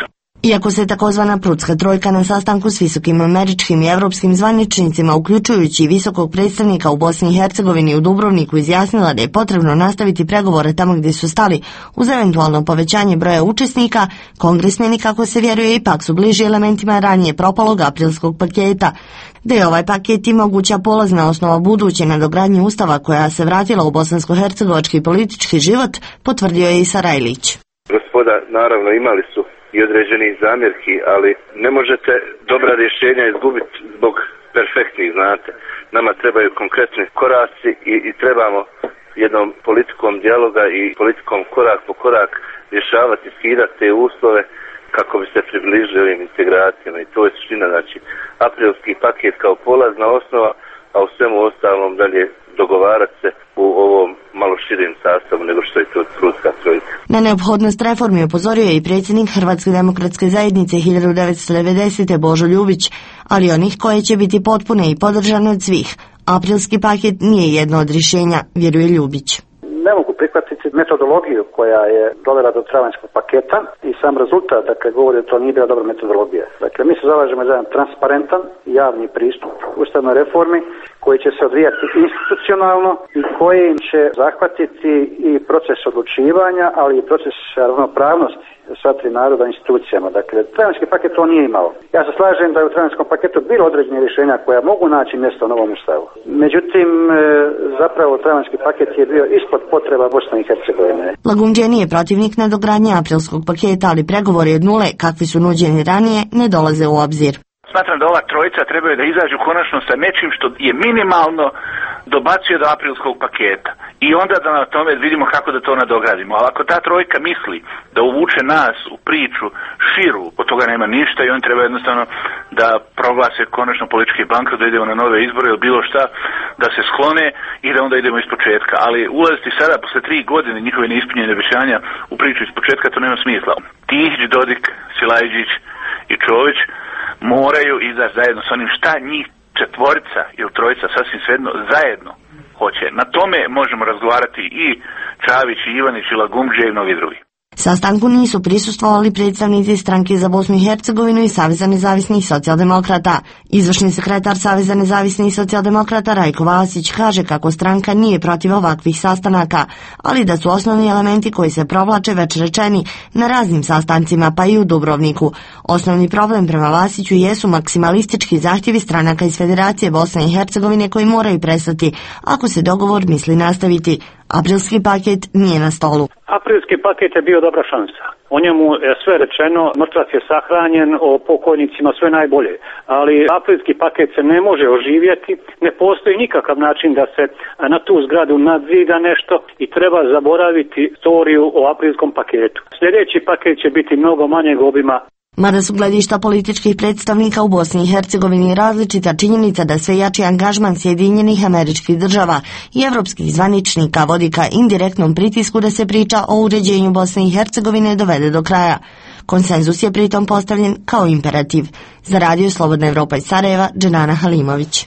Iako se takozvana Prudska trojka na sastanku s visokim američkim i evropskim zvaničnicima, uključujući visokog predstavnika u Bosni i Hercegovini u Dubrovniku, izjasnila da je potrebno nastaviti pregovore tamo gdje su stali uz eventualno povećanje broja učesnika, kongresmeni, kako se vjeruje, ipak su bliži elementima ranije propalog aprilskog paketa. Da je ovaj paket i moguća polazna osnova buduće nadogradnje ustava koja se vratila u bosansko-hercegovački politički život, potvrdio je i Sarajlić. Gospoda, naravno, imali su i određenih zamjerki, ali ne možete dobra rješenja izgubiti zbog perfektnih, znate. Nama trebaju konkretni koraci i, i trebamo jednom politikom dijaloga i politikom korak po korak rješavati, skidati te uslove kako bi se približili ovim integracijama. I to je suština, znači, aprilski paket kao polazna osnova, a u svemu ostalom dalje dogovarati se u ovom malo širim sastavu nego što je to Prudska trojka. Na neophodnost reformi upozorio je i predsjednik Hrvatske demokratske zajednice hiljadu devetsto devedesete. Božo Ljubić, ali onih koje će biti potpune i podržane od svih. Aprilski paket nije jedno od rješenja, vjeruje Ljubić. Ne mogu prihvatiti metodologiju koja je dovela do travanjskog paketa i sam rezultat, dakle, govori da to nije bila dobra metodologija. Dakle, mi se zalažemo za jedan transparentan javni pristup ustavnoj reformi koji će se odvijati institucionalno i koji će zahvatiti i proces odlučivanja, ali i proces ravnopravnosti sva tri naroda institucijama. Dakle, travanjski paket to nije imao. Ja se slažem da je u travanjskom paketu bilo određene rješenja koja mogu naći mjesto u novom ustavu. Međutim, zapravo travanjski paket je bio ispod potreba Bosne i Hercegovine. Lagumdžija nije protivnik nadogradnje aprilskog paketa, ali pregovori od nule, kakvi su nuđeni ranije, ne dolaze u obzir. Smatram da ova trojica trebaju da izađu konačno sa nečim što je minimalno dobacuje do aprilskog paketa. I onda da na tome vidimo kako da to nadogradimo. Ali ako ta trojka misli da uvuče nas u priču širu, od toga nema ništa i oni treba jednostavno da proglase konačno politički bankrot, da idemo na nove izbore ili bilo šta, da se sklone i da onda idemo iz početka. Ali ulaziti sada posle tri godine njihove neispunjene obećanja u priču iz početka, to nema smisla. Tihić, Dodik, Silajđić i Čović moraju izaći zajedno s onim šta njih četvorica ili trojica, sasvim svejedno, zajedno hoće. Na tome možemo razgovarati i Čavić, i Ivanić, i Lagumdžija i mnogi drugi. Sastanku nisu prisustvovali predstavnici Stranke za Bosnu i Hercegovinu i Saveza nezavisnih socijaldemokrata. Izvršni sekretar Saveza nezavisnih socijaldemokrata Rajko Vasić kaže kako stranka nije protiv ovakvih sastanaka, ali da su osnovni elementi koji se provlače već rečeni na raznim sastancima, pa i u Dubrovniku. Osnovni problem prema Vasiću jesu maksimalistički zahtjevi stranaka iz Federacije Bosne i Hercegovine koji moraju prestati ako se dogovor misli nastaviti. Aprilski paket nije na stolu. Aprilski paket je bio dobra šansa. O njemu je sve rečeno, mrtvac je sahranjen, o pokojnicima sve najbolje. Ali aprilski paket se ne može oživjeti, ne postoji nikakav način da se na tu zgradu nadzida nešto i treba zaboraviti storiju o aprilskom paketu. Sljedeći paket će biti mnogo manjeg obima. Mada su gledišta političkih predstavnika u Bosni i Hercegovini različita, činjenica da sve jači angažman Sjedinjenih Američkih Država i evropskih zvaničnika vodi ka indirektnom pritisku da se priča o uređenju Bosne i Hercegovine dovede do kraja. Konsenzus je pritom postavljen kao imperativ. Za Radio Slobodna Evropa iz Sarajeva, Dženana Halimović.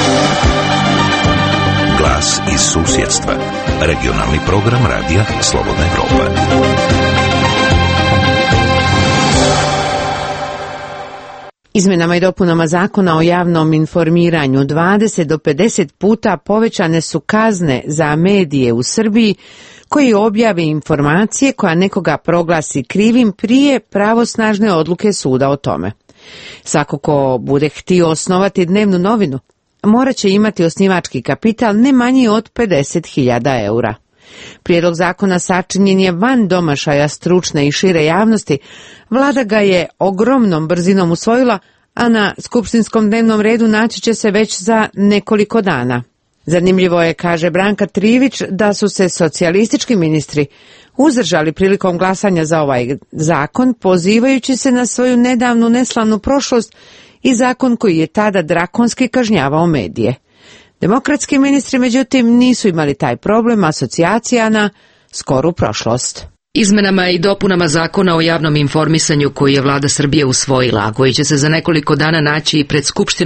Glas iz susjedstva. Regionalni program Radija Slobodna Evropa. Izmenama i dopunama Zakona o javnom informiranju dvadeset do pedeset puta povećane su kazne za medije u Srbiji koji objave informacije koja nekoga proglasi krivim prije pravosnažne odluke suda o tome. Svako ko bude htio osnovati dnevnu novinu, morat će imati osnivački kapital ne manji od pedeset hiljada eura. Prijedlog zakona sačinjen je van domašaja stručne i šire javnosti. Vlada ga je ogromnom brzinom usvojila, a na skupštinskom dnevnom redu naći će se već za nekoliko dana. Zanimljivo je, kaže Branka Trivić, da su se socijalistički ministri uzdržali prilikom glasanja za ovaj zakon, pozivajući se na svoju nedavnu neslavnu prošlost i zakon koji je tada drakonski kažnjavao medije. Demokratski ministri, međutim, nisu imali taj problem asocijacija na skoru prošlost. Izmenama i dopunama Zakona o javnom informisanju koji je vlada Srbije usvojila, a koji će se za nekoliko dana naći i pred Skupštinom,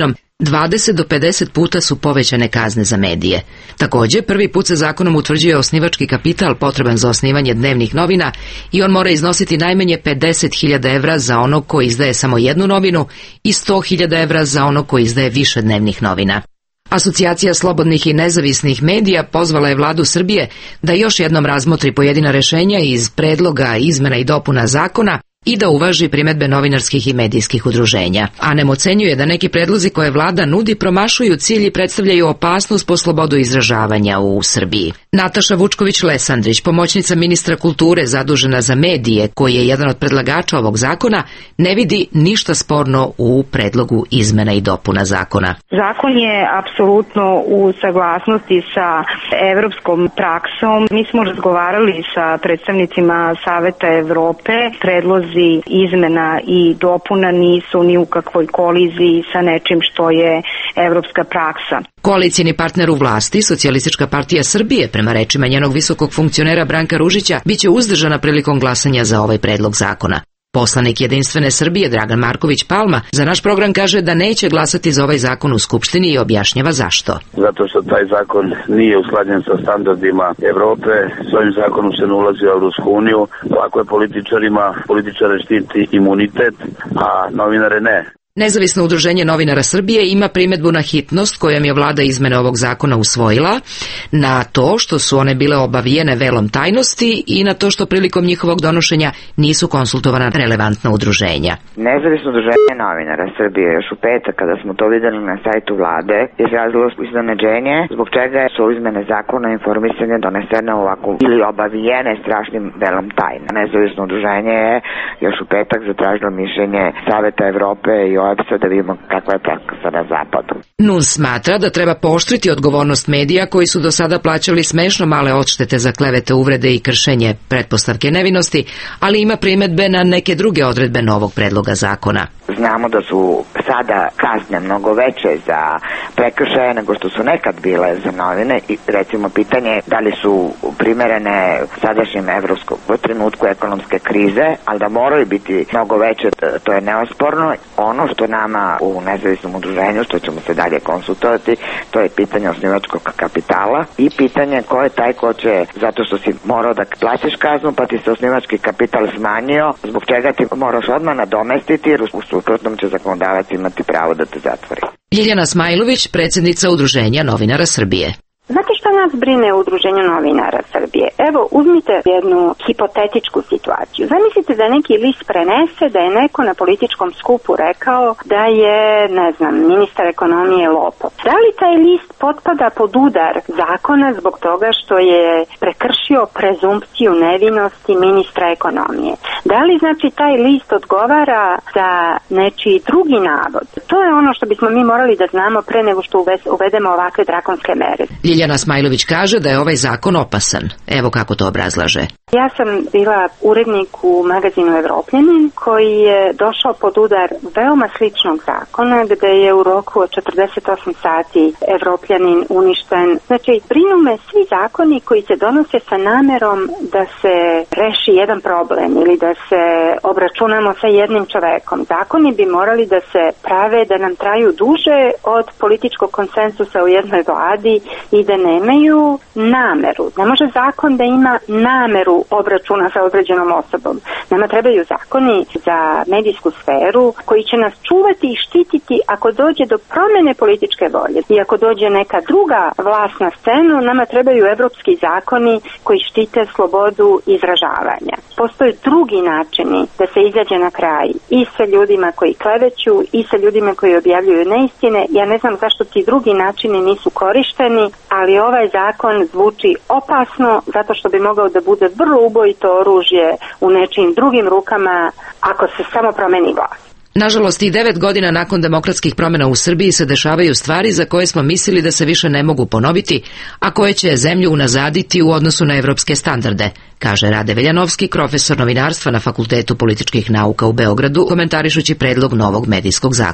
dvadeset do pedeset puta su povećane kazne za medije. Također, prvi put se zakonom utvrđuje osnivački kapital potreban za osnivanje dnevnih novina i on mora iznositi najmanje pedeset hiljada evra za onog ko izdaje samo jednu novinu i sto hiljada evra za onog ko izdaje više dnevnih novina. Asocijacija slobodnih i nezavisnih medija pozvala je vladu Srbije da još jednom razmotri pojedina rešenja iz predloga izmena i dopuna zakona i da uvaži primedbe novinarskih i medijskih udruženja. Anem ocenjuje da neki predlozi koje vlada nudi promašuju cilj i predstavljaju opasnost po slobodu izražavanja u Srbiji. Nataša Vučković-Lesandrić, pomoćnica ministra kulture zadužena za medije, koji je jedan od predlagača ovog zakona, ne vidi ništa sporno u predlogu izmena i dopuna zakona. Zakon je apsolutno u saglasnosti sa evropskom praksom. Mi smo razgovarali sa predstavnicima Saveta Evrope. Predlozi izmena i dopuna nisu ni u kakvoj koliziji sa nečim što je evropska praksa. Koalicijni partner u vlasti, Socijalistička partija Srbije, prema rečima njenog visokog funkcionera Branka Ružića, biće uzdržana prilikom glasanja za ovaj predlog zakona. Poslanik Jedinstvene Srbije Dragan Marković Palma za naš program kaže da neće glasati za ovaj zakon u Skupštini i objašnjava zašto. Zato što taj zakon nije usklađen sa standardima Evrope, s ovim zakonom se ne ulazi u Evropsku uniju, lako je političarima, političare štiti imunitet, a novinare ne. Nezavisno udruženje novinara Srbije ima primedbu na hitnost kojom je vlada izmene ovog zakona usvojila, na to što su one bile obavijene velom tajnosti i na to što prilikom njihovog donošenja nisu konsultovana relevantna udruženja. Nezavisno udruženje novinara Srbije još u petak, kada smo to videli na sajtu vlade, izrazilo iznenađenje zbog čega su izmene zakona o informisanju donesene ovako ili obavijene strašnim velom tajna. Nezavisno udruženje je još u petak zatražilo mišljenje Saveta Evrope i da vidimo kakva je praksa na zapadu. N U N smatra da treba pooštriti odgovornost medija koji su do sada plaćali smešno male odštete za klevete, uvrede i kršenje pretpostavke nevinosti, ali ima primedbe na neke druge odredbe novog predloga zakona. Znamo da su sada kazne mnogo veće za prekršaje nego što su nekad bile za novine i recimo pitanje da li su primerene sadašnjem evropskom trenutku ekonomske krize, ali da moraju biti mnogo veće, to je neosporno. Ono što nama u nezavisnom udruženju, što ćemo se dalje konsultovati, to je pitanje osnivačkog kapitala i pitanje ko je taj ko će, zato što si morao da plaćaš kaznu pa ti se osnivački kapital smanjio, zbog čega ti moraš odmah nadomestiti jer u suprotnom će zakonodavac imati pravo da te zatvori. Ljiljana Smajlović, predsjednica Udruženja novinara Srbije. Znate šta nas brine u Udruženju novinara Srbije? Evo, uzmite jednu hipotetičku situaciju. Zamislite da neki list prenese da je neko na političkom skupu rekao da je, ne znam, ministar ekonomije lopov. Da li taj list potpada pod udar zakona zbog toga što je prekršio prezumpciju nevinosti ministra ekonomije? Da li znači taj list odgovara za nečiji drugi navod? To je ono što bismo mi morali da znamo pre nego što uvedemo ovakve drakonske mere. Ljiljana Smajlović kaže da je ovaj zakon opasan. Evo kako to obrazlaže. Ja sam bila urednik u magazinu Evropljanin koji je došao pod udar veoma sličnog zakona gde je u roku od četrdeset osam sati Evropljanin uništen. Znači, brinu me svi zakoni koji se donose sa namerom da se reši jedan problem ili da se obračunamo sa jednim čovekom. Zakoni bi morali da se prave da nam traju duže od političkog konsensusa u jednoj vladi i da nemaju nameru. Ne može zakon da ima nameru obračuna sa određenom osobom. Nama trebaju zakoni za medijsku sferu koji će nas čuvati i štititi ako dođe do promene političke volje. I ako dođe neka druga vlast na scenu, nama trebaju evropski zakoni koji štite slobodu izražavanja. Postoje drugi načini da se izađe na kraj i sa ljudima koji kleveću i sa ljudima koji objavljuju neistine. Ja ne znam zašto ti drugi načini nisu korišteni, ali ovaj zakon zvuči opasno zato što bi mogao da bude vrlo ubojito oružje u nečijim drugim rukama ako se samo promeni vlast. Nažalost, i devet godina nakon demokratskih promjena u Srbiji se dešavaju stvari za koje smo mislili da se više ne mogu ponoviti, a koje će zemlju unazaditi u odnosu na evropske standarde, kaže Rade Veljanovski, profesor novinarstva na Fakultetu političkih nauka u Beogradu, komentarišući predlog novog medijskog zakona.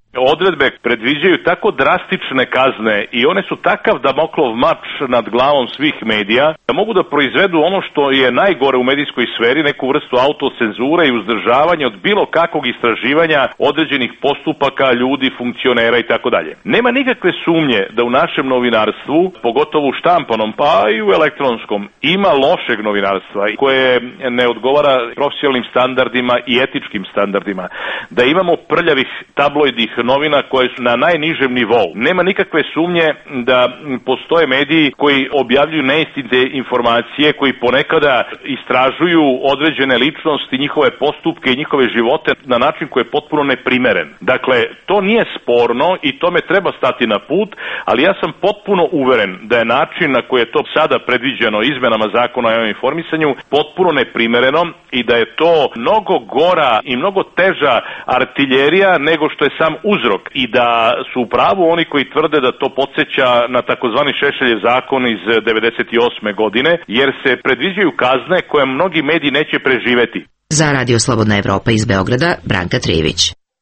Odredbe predviđaju tako drastične kazne i one su takav damoklov mač nad glavom svih medija da mogu da proizvedu ono što je najgore u medijskoj sferi, neku vrstu autocenzure i uzdržavanja od bilo kakvog istraživanja određenih postupaka ljudi, funkcionera i tako dalje. Nema nikakve sumnje da u našem novinarstvu, pogotovo u štampanom pa i u elektronskom, ima lošeg novinarstva koje ne odgovara profesionalnim standardima i etičkim standardima. Da imamo prljavih tabloidnih novina koje su na najnižem nivou. Nema nikakve sumnje da postoje mediji koji objavljuju neistinite informacije, koji ponekada istražuju određene ličnosti, njihove postupke i njihove živote na način koji je potpuno neprimeren. Dakle, to nije sporno i tome treba stati na put, ali ja sam potpuno uveren da je način na koji je to sada predviđeno izmenama zakona o javnom informisanju potpuno neprimereno i da je to mnogo gora i mnogo teža artiljerija nego što je sam uzrok i da su u pravu oni koji tvrde da to podsjeća na takozvani Šešeljev zakon iz devedeset osme godine, jer se predviđaju kazne koje mnogi mediji neće preživeti. Za Radio Slobodna Evropa iz Beograda, Branka Trijević.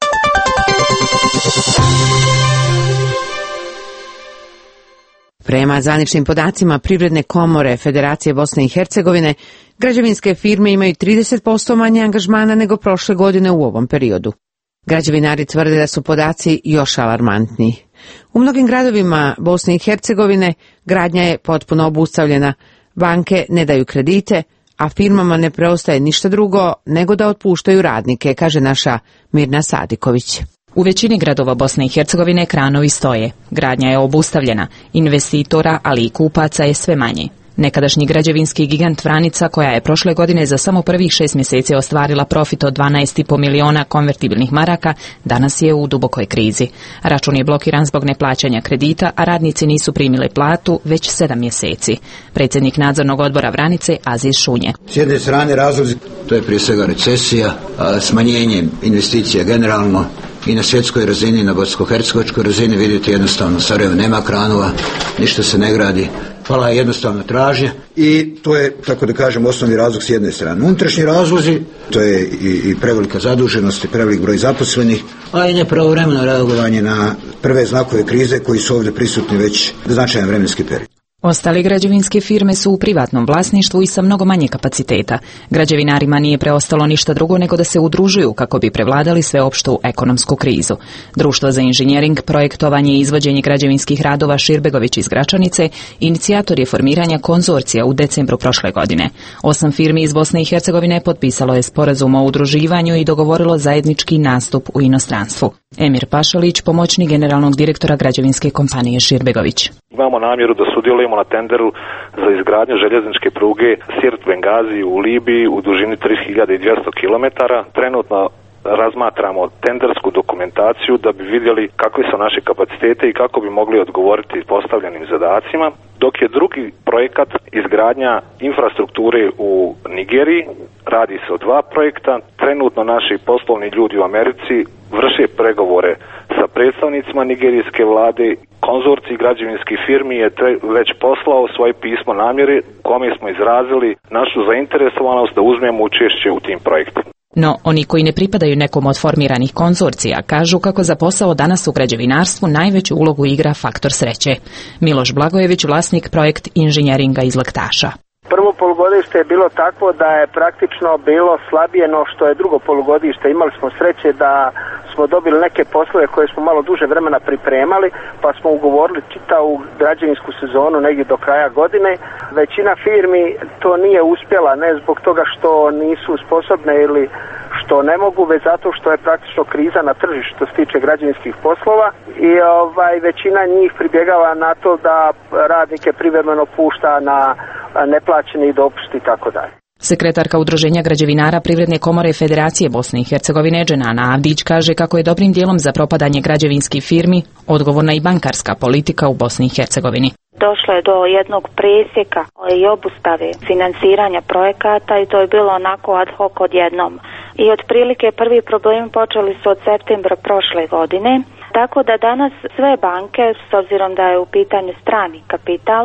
Prema zvaničnim podacima Privredne komore Federacije Bosne i Hercegovine, građevinske firme imaju trideset posto manje angažmana nego prošle godine u ovom periodu. Građevinari tvrde da su podaci još alarmantniji. U mnogim gradovima Bosne i Hercegovine gradnja je potpuno obustavljena, banke ne daju kredite, a firmama ne preostaje ništa drugo nego da otpuštaju radnike, kaže naša Mirna Sadiković. U većini gradova Bosne i Hercegovine kranovi stoje. Gradnja je obustavljena, investitora, ali i kupaca je sve manje. Nekadašnji građevinski gigant Vranica, koja je prošle godine za samo prvih šest mjeseci ostvarila profit od dvanaest i po miliona konvertibilnih maraka, danas je u dubokoj krizi. Račun je blokiran zbog neplaćanja kredita, a radnici nisu primili platu već sedam mjeseci. Predsjednik nadzornog odbora Vranice, Aziz Šunje. S jedne strane razlozi, to je prije svega recesija, smanjenje investicija generalno, i na svjetskoj razini, na bosansko-hercegovačkoj razini vidite jednostavno Sarajevo nema kranova, ništa se ne gradi, fala je jednostavno tražnja i to je, tako da kažem, osnovni razlog s jedne strane. Unutrašnji razlozi, to je i, i prevelika zaduženost i prevelik broj zaposlenih, a i nepravovremeno reagovanje na prve znakove krize koji su ovdje prisutni već značajan vremenski period. Ostale građevinske firme su u privatnom vlasništvu i sa mnogo manje kapaciteta. Građevinarima nije preostalo ništa drugo nego da se udružuju kako bi prevladali sveopštu ekonomsku krizu. Društvo za inženjering, projektovanje i izvođenje građevinskih radova Širbegović iz Gračanice inicijator je formiranja konzorcija u decembru prošle godine. Osam firmi iz Bosne i Hercegovine potpisalo je sporazum o udruživanju i dogovorilo zajednički nastup u inostranstvu. Emir Pašalić, pomoćnik generalnog direktora građevinske kompanije Širbegović. Imamo namjeru da sudjelujemo na tenderu za izgradnju željezničke pruge Sirt-Bengazi u Libiji u dužini tri hiljade dvjesto kilometara. Trenutno razmatramo tendersku dokumentaciju da bi vidjeli kakvi su naše kapacitete i kako bi mogli odgovoriti postavljenim zadacima. Dok je drugi projekat izgradnja infrastrukture u Nigeriji, radi se o dva projekta. Trenutno naši poslovni ljudi u Americi vrše pregovore sa predstavnicima nigerijske vlade. Konzorcij građevinskih firmi je već poslao svoje pismo namjere kome smo izrazili našu zainteresovanost da uzmemo učešće u tim projektima. No, oni koji ne pripadaju nekom od formiranih konzorcija kažu kako za posao danas u građevinarstvu najveću ulogu igra faktor sreće. Miloš Blagojević, vlasnik projekt inženjeringa iz Laktaša. Prvo polugodište je bilo takvo da je praktično bilo slabije no što je drugo polugodište. Imali smo sreće da smo dobili neke poslove koje smo malo duže vremena pripremali, pa smo ugovorili čitavu građevinsku sezonu negdje do kraja godine. Većina firmi to nije uspjela, ne zbog toga što nisu sposobne ili što ne mogu, već zato što je praktično kriza na tržištu što se tiče građevinskih poslova i ovaj većina njih pribjegava na to da radnike privremeno pušta na neplaćeni dopust i tako dalje. Sekretarka Udruženja građevinara Privredne komore Federacije Bosne i Hercegovine Dženana Avdić kaže kako je dobrim dijelom za propadanje građevinskih firmi odgovorna i bankarska politika u Bosni i Hercegovini. Došlo je do jednog presjeka i obustave financiranja projekata i to je bilo onako ad hoc odjednom. I otprilike prvi problemi počeli su od septembra prošle godine. Tako da danas sve banke, s obzirom da je u pitanju strani kapital,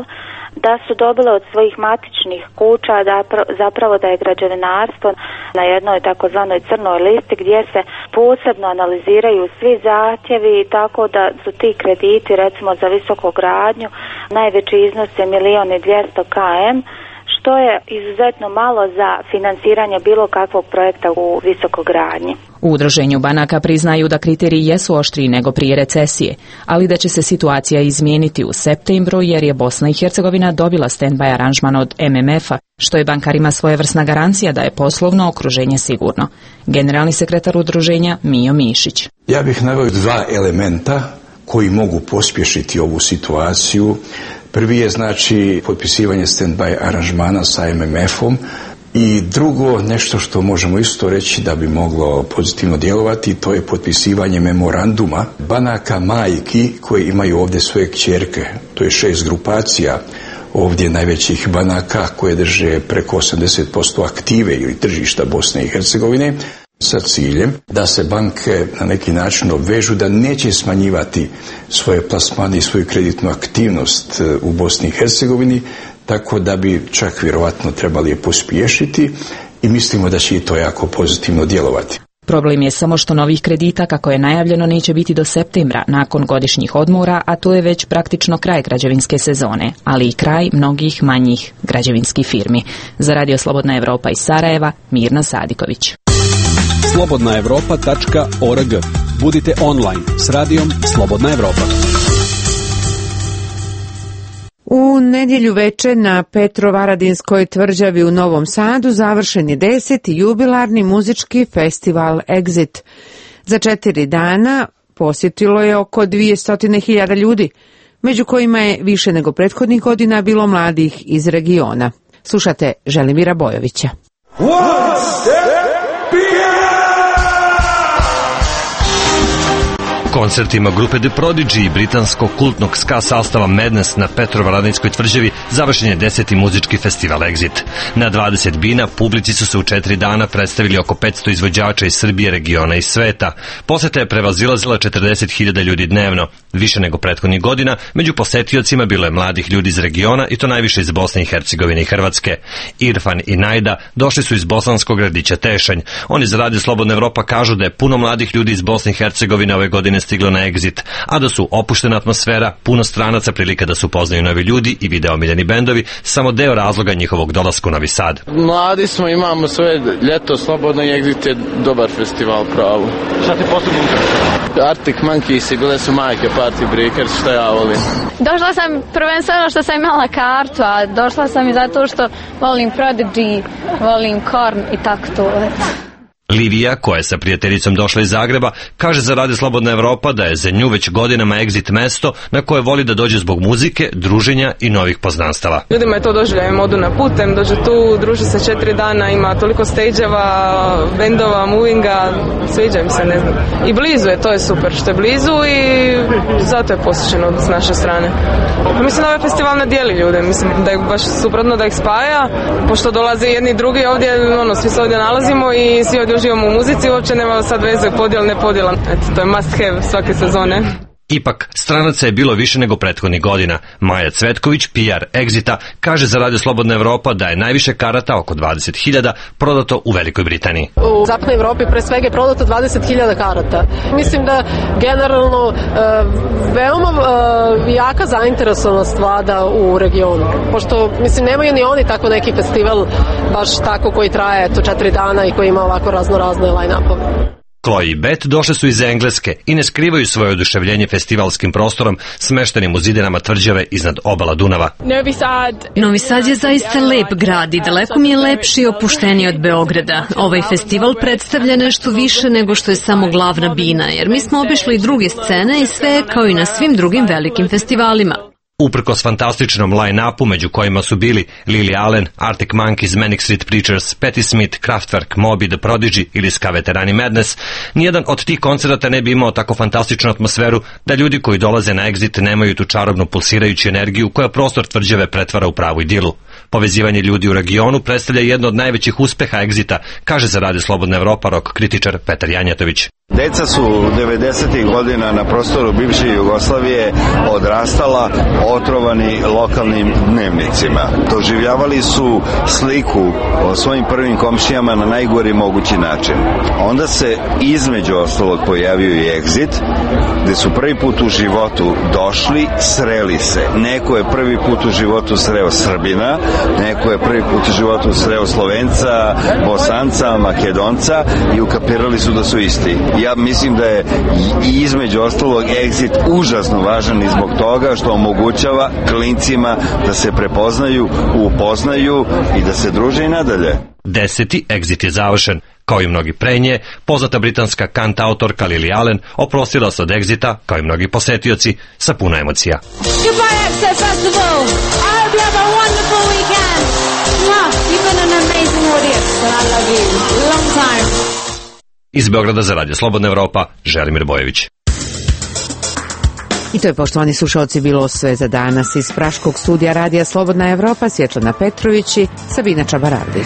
da su dobile od svojih matičnih kuća da zapravo da je građevinarstvo na jednoj takozvanoj crnoj listi gdje se posebno analiziraju svi zahtjevi, tako da su ti krediti recimo za visokogradnju najveći iznos je milion i dvjesto kilometara, što je izuzetno malo za finansiranje bilo kakvog projekta u visokogradnji. U udruženju banaka priznaju da kriteriji jesu oštriji nego prije recesije, ali da će se situacija izmijeniti u septembru jer je Bosna i Hercegovina dobila stand-by aranžman od M M F-a, što je bankarima svojevrsna garancija da je poslovno okruženje sigurno. Generalni sekretar udruženja Mijo Mišić. Ja bih naveo dva elementa koji mogu pospješiti ovu situaciju. Prvi je znači potpisivanje stand-by aranžmana sa M M F-om i drugo, nešto što možemo isto reći da bi moglo pozitivno djelovati, to je potpisivanje memoranduma banaka majki koji imaju ovdje svoje kćerke. To je šest grupacija ovdje najvećih banaka koje drže preko osamdeset posto aktive ili tržišta Bosne i Hercegovine, sa ciljem da se banke na neki način obvežu da neće smanjivati svoje plasmane i svoju kreditnu aktivnost u Bosni i Hercegovini, tako da bi čak vjerovatno trebali je pospješiti i mislimo da će i to jako pozitivno djelovati. Problem je samo što novih kredita, kako je najavljeno, neće biti do septembra, nakon godišnjih odmora, a to je već praktično kraj građevinske sezone, ali i kraj mnogih manjih građevinskih firmi. Za Radio Slobodna Evropa iz Sarajeva, Mirna Sadiković. slobodna evropa tačka org. Budite online s radijom Slobodna Evropa. U nedjelju veče na Petrovaradinskoj tvrđavi u Novom Sadu završen je deseti jubilarni muzički festival Exit. Za četiri dana posjetilo je oko dvjesto hiljada ljudi, među kojima je više nego prethodnih godina bilo mladih iz regiona. Slušate Želimira Bojovića. Koncertima grupe The Prodigy i britanskog kultnog ska sastava Madness na Petrovaradinskoj tvrđavi završen je deseti muzički festival Exit. Na dvadeset bina publici su se u četiri dana predstavili oko petsto izvođača iz Srbije, regiona i sveta. Poseta je prevazilazila četrdeset hiljada ljudi dnevno. Više nego prethodnih godina, među posetiocima bilo je mladih ljudi iz regiona i to najviše iz Bosne i Hercegovine i Hrvatske. Irfan i Najda došli su iz bosanskog gradića Tešanj. Oni za Radio Slobodna Evropa kažu da je puno mladih ljudi iz Bosne i Hercegovine ove godine stiglo na Exit, a da su opuštena atmosfera, puno stranaca, prilika da se upoznaju novi ljudi i vide omiljeni bendovi, samo deo razloga njihovog dolaska u Novi Sad. Mladi smo, imamo sve ljeto slobodno i Exit je dobar festival pravo. Šta ti posebno? Arctic Monkeys i bile su majke Party Breakers, što ja volim. Došla sam prvenstveno što sam imala kartu, a došla sam i zato što volim Prodigy, volim Korn i tako to. Livija, koja je sa prijateljicom došla iz Zagreba, kaže za Radio Slobodna Evropa da je za nju već godinama Exit mesto na koje voli da dođe zbog muzike, druženja i novih poznanstava. Ljudima je to doživljajem, odu na putem, dođe tu, druži se četiri dana, ima toliko stage-eva, bendova, movinga, sviđa im se, ne znam. I blizu je, to je super što je blizu i zato je posjećeno s naše strane. Mislim da ovaj festival ne dijeli ljude, mislim da je baš suprotno da ih spaja, pošto dolaze jedni i drugi ovdje, ono, svi se ovdje nalazimo i svi ovdje uživamo u muzici, uopće nema sad veze podjel, ne podjela. Eto, to je must have svake sezone. Ipak, stranaca je bilo više nego prethodnih godina. Maja Cvetković, P R Exita, kaže za Radio Slobodna Evropa da je najviše karata, oko dvadeset hiljada, prodato u Velikoj Britaniji. U zapadnoj Evropi pre svega je prodato dvadeset hiljada karata. Mislim da generalno uh, veoma uh, jaka zainteresovanost vlada u regionu. Pošto, mislim, nemaju ni oni tako neki festival baš tako koji traje to četiri dana i koji ima ovako razno razne line-upove. Chloe i Beth došle su iz Engleske i ne skrivaju svoje oduševljenje festivalskim prostorom smeštenim u zidinama tvrđave iznad obala Dunava. Novi Sad. Novi Sad je zaista lep grad i daleko mi je lepši i opušteniji od Beograda. Ovaj festival predstavlja nešto više nego što je samo glavna bina, jer mi smo obišli i druge scene i sve kao i na svim drugim velikim festivalima. Uprkos fantastičnom line-upu među kojima su bili Lily Allen, Arctic Monkeys, Manic Street Preachers, Patti Smith, Kraftwerk, Moby, The Prodigy ili ska veterani Madness, nijedan od tih koncerata ne bi imao tako fantastičnu atmosferu da ljudi koji dolaze na Exit nemaju tu čarobnu pulsirajuću energiju koja prostor tvrđave pretvara u pravu idilu. Povezivanje ljudi u regionu predstavlja jedno od najvećih uspeha Exita, kaže za Radio Slobodna Evropa rock kritičar Petar Janjatović. Deca su devedesetih godina na prostoru bivše Jugoslavije odrastala otrovani lokalnim dnevnicima. Doživljavali su sliku o svojim prvim komšijama na najgori mogući način. Onda se između ostalog pojavio i Exit, gde su prvi put u životu došli, sreli se. Neko je prvi put u životu sreo Srbina, neko je prvi put u životu sreo Slovenca, Bosanca, Makedonca i ukapirali su da su isti. Ja mislim da je i između ostalog Exit užasno važan i zbog toga što omogućava klincima da se prepoznaju, upoznaju i da se druže i nadalje. Deseti Exit je završen. Kao i mnogi pre nje, poznata britanska kantautorka Lily Allen oprostila se od Exita, kao i mnogi posetioci, sa puno emocija. Goodbye Exit Festival! I hope you have a wonderful weekend! You've been an amazing audience and I love you. Long time. Iz Beograda za Radio Slobodna Evropa, Želimir Bojević. I to je, poštovani slušalci, bilo sve za danas. Iz praškog studija Radija Slobodna Evropa, Svjetlana Petrović i Sabina Čabarardić.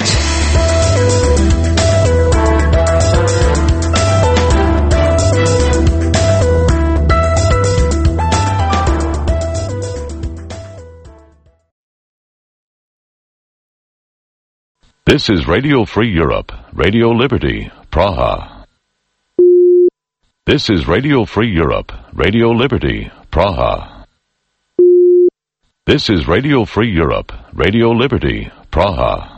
This is Radio Free Europe, Radio Liberty, Praha. This is Radio Free Europe, Radio Liberty, Praha. This is Radio Free Europe, Radio Liberty, Praha.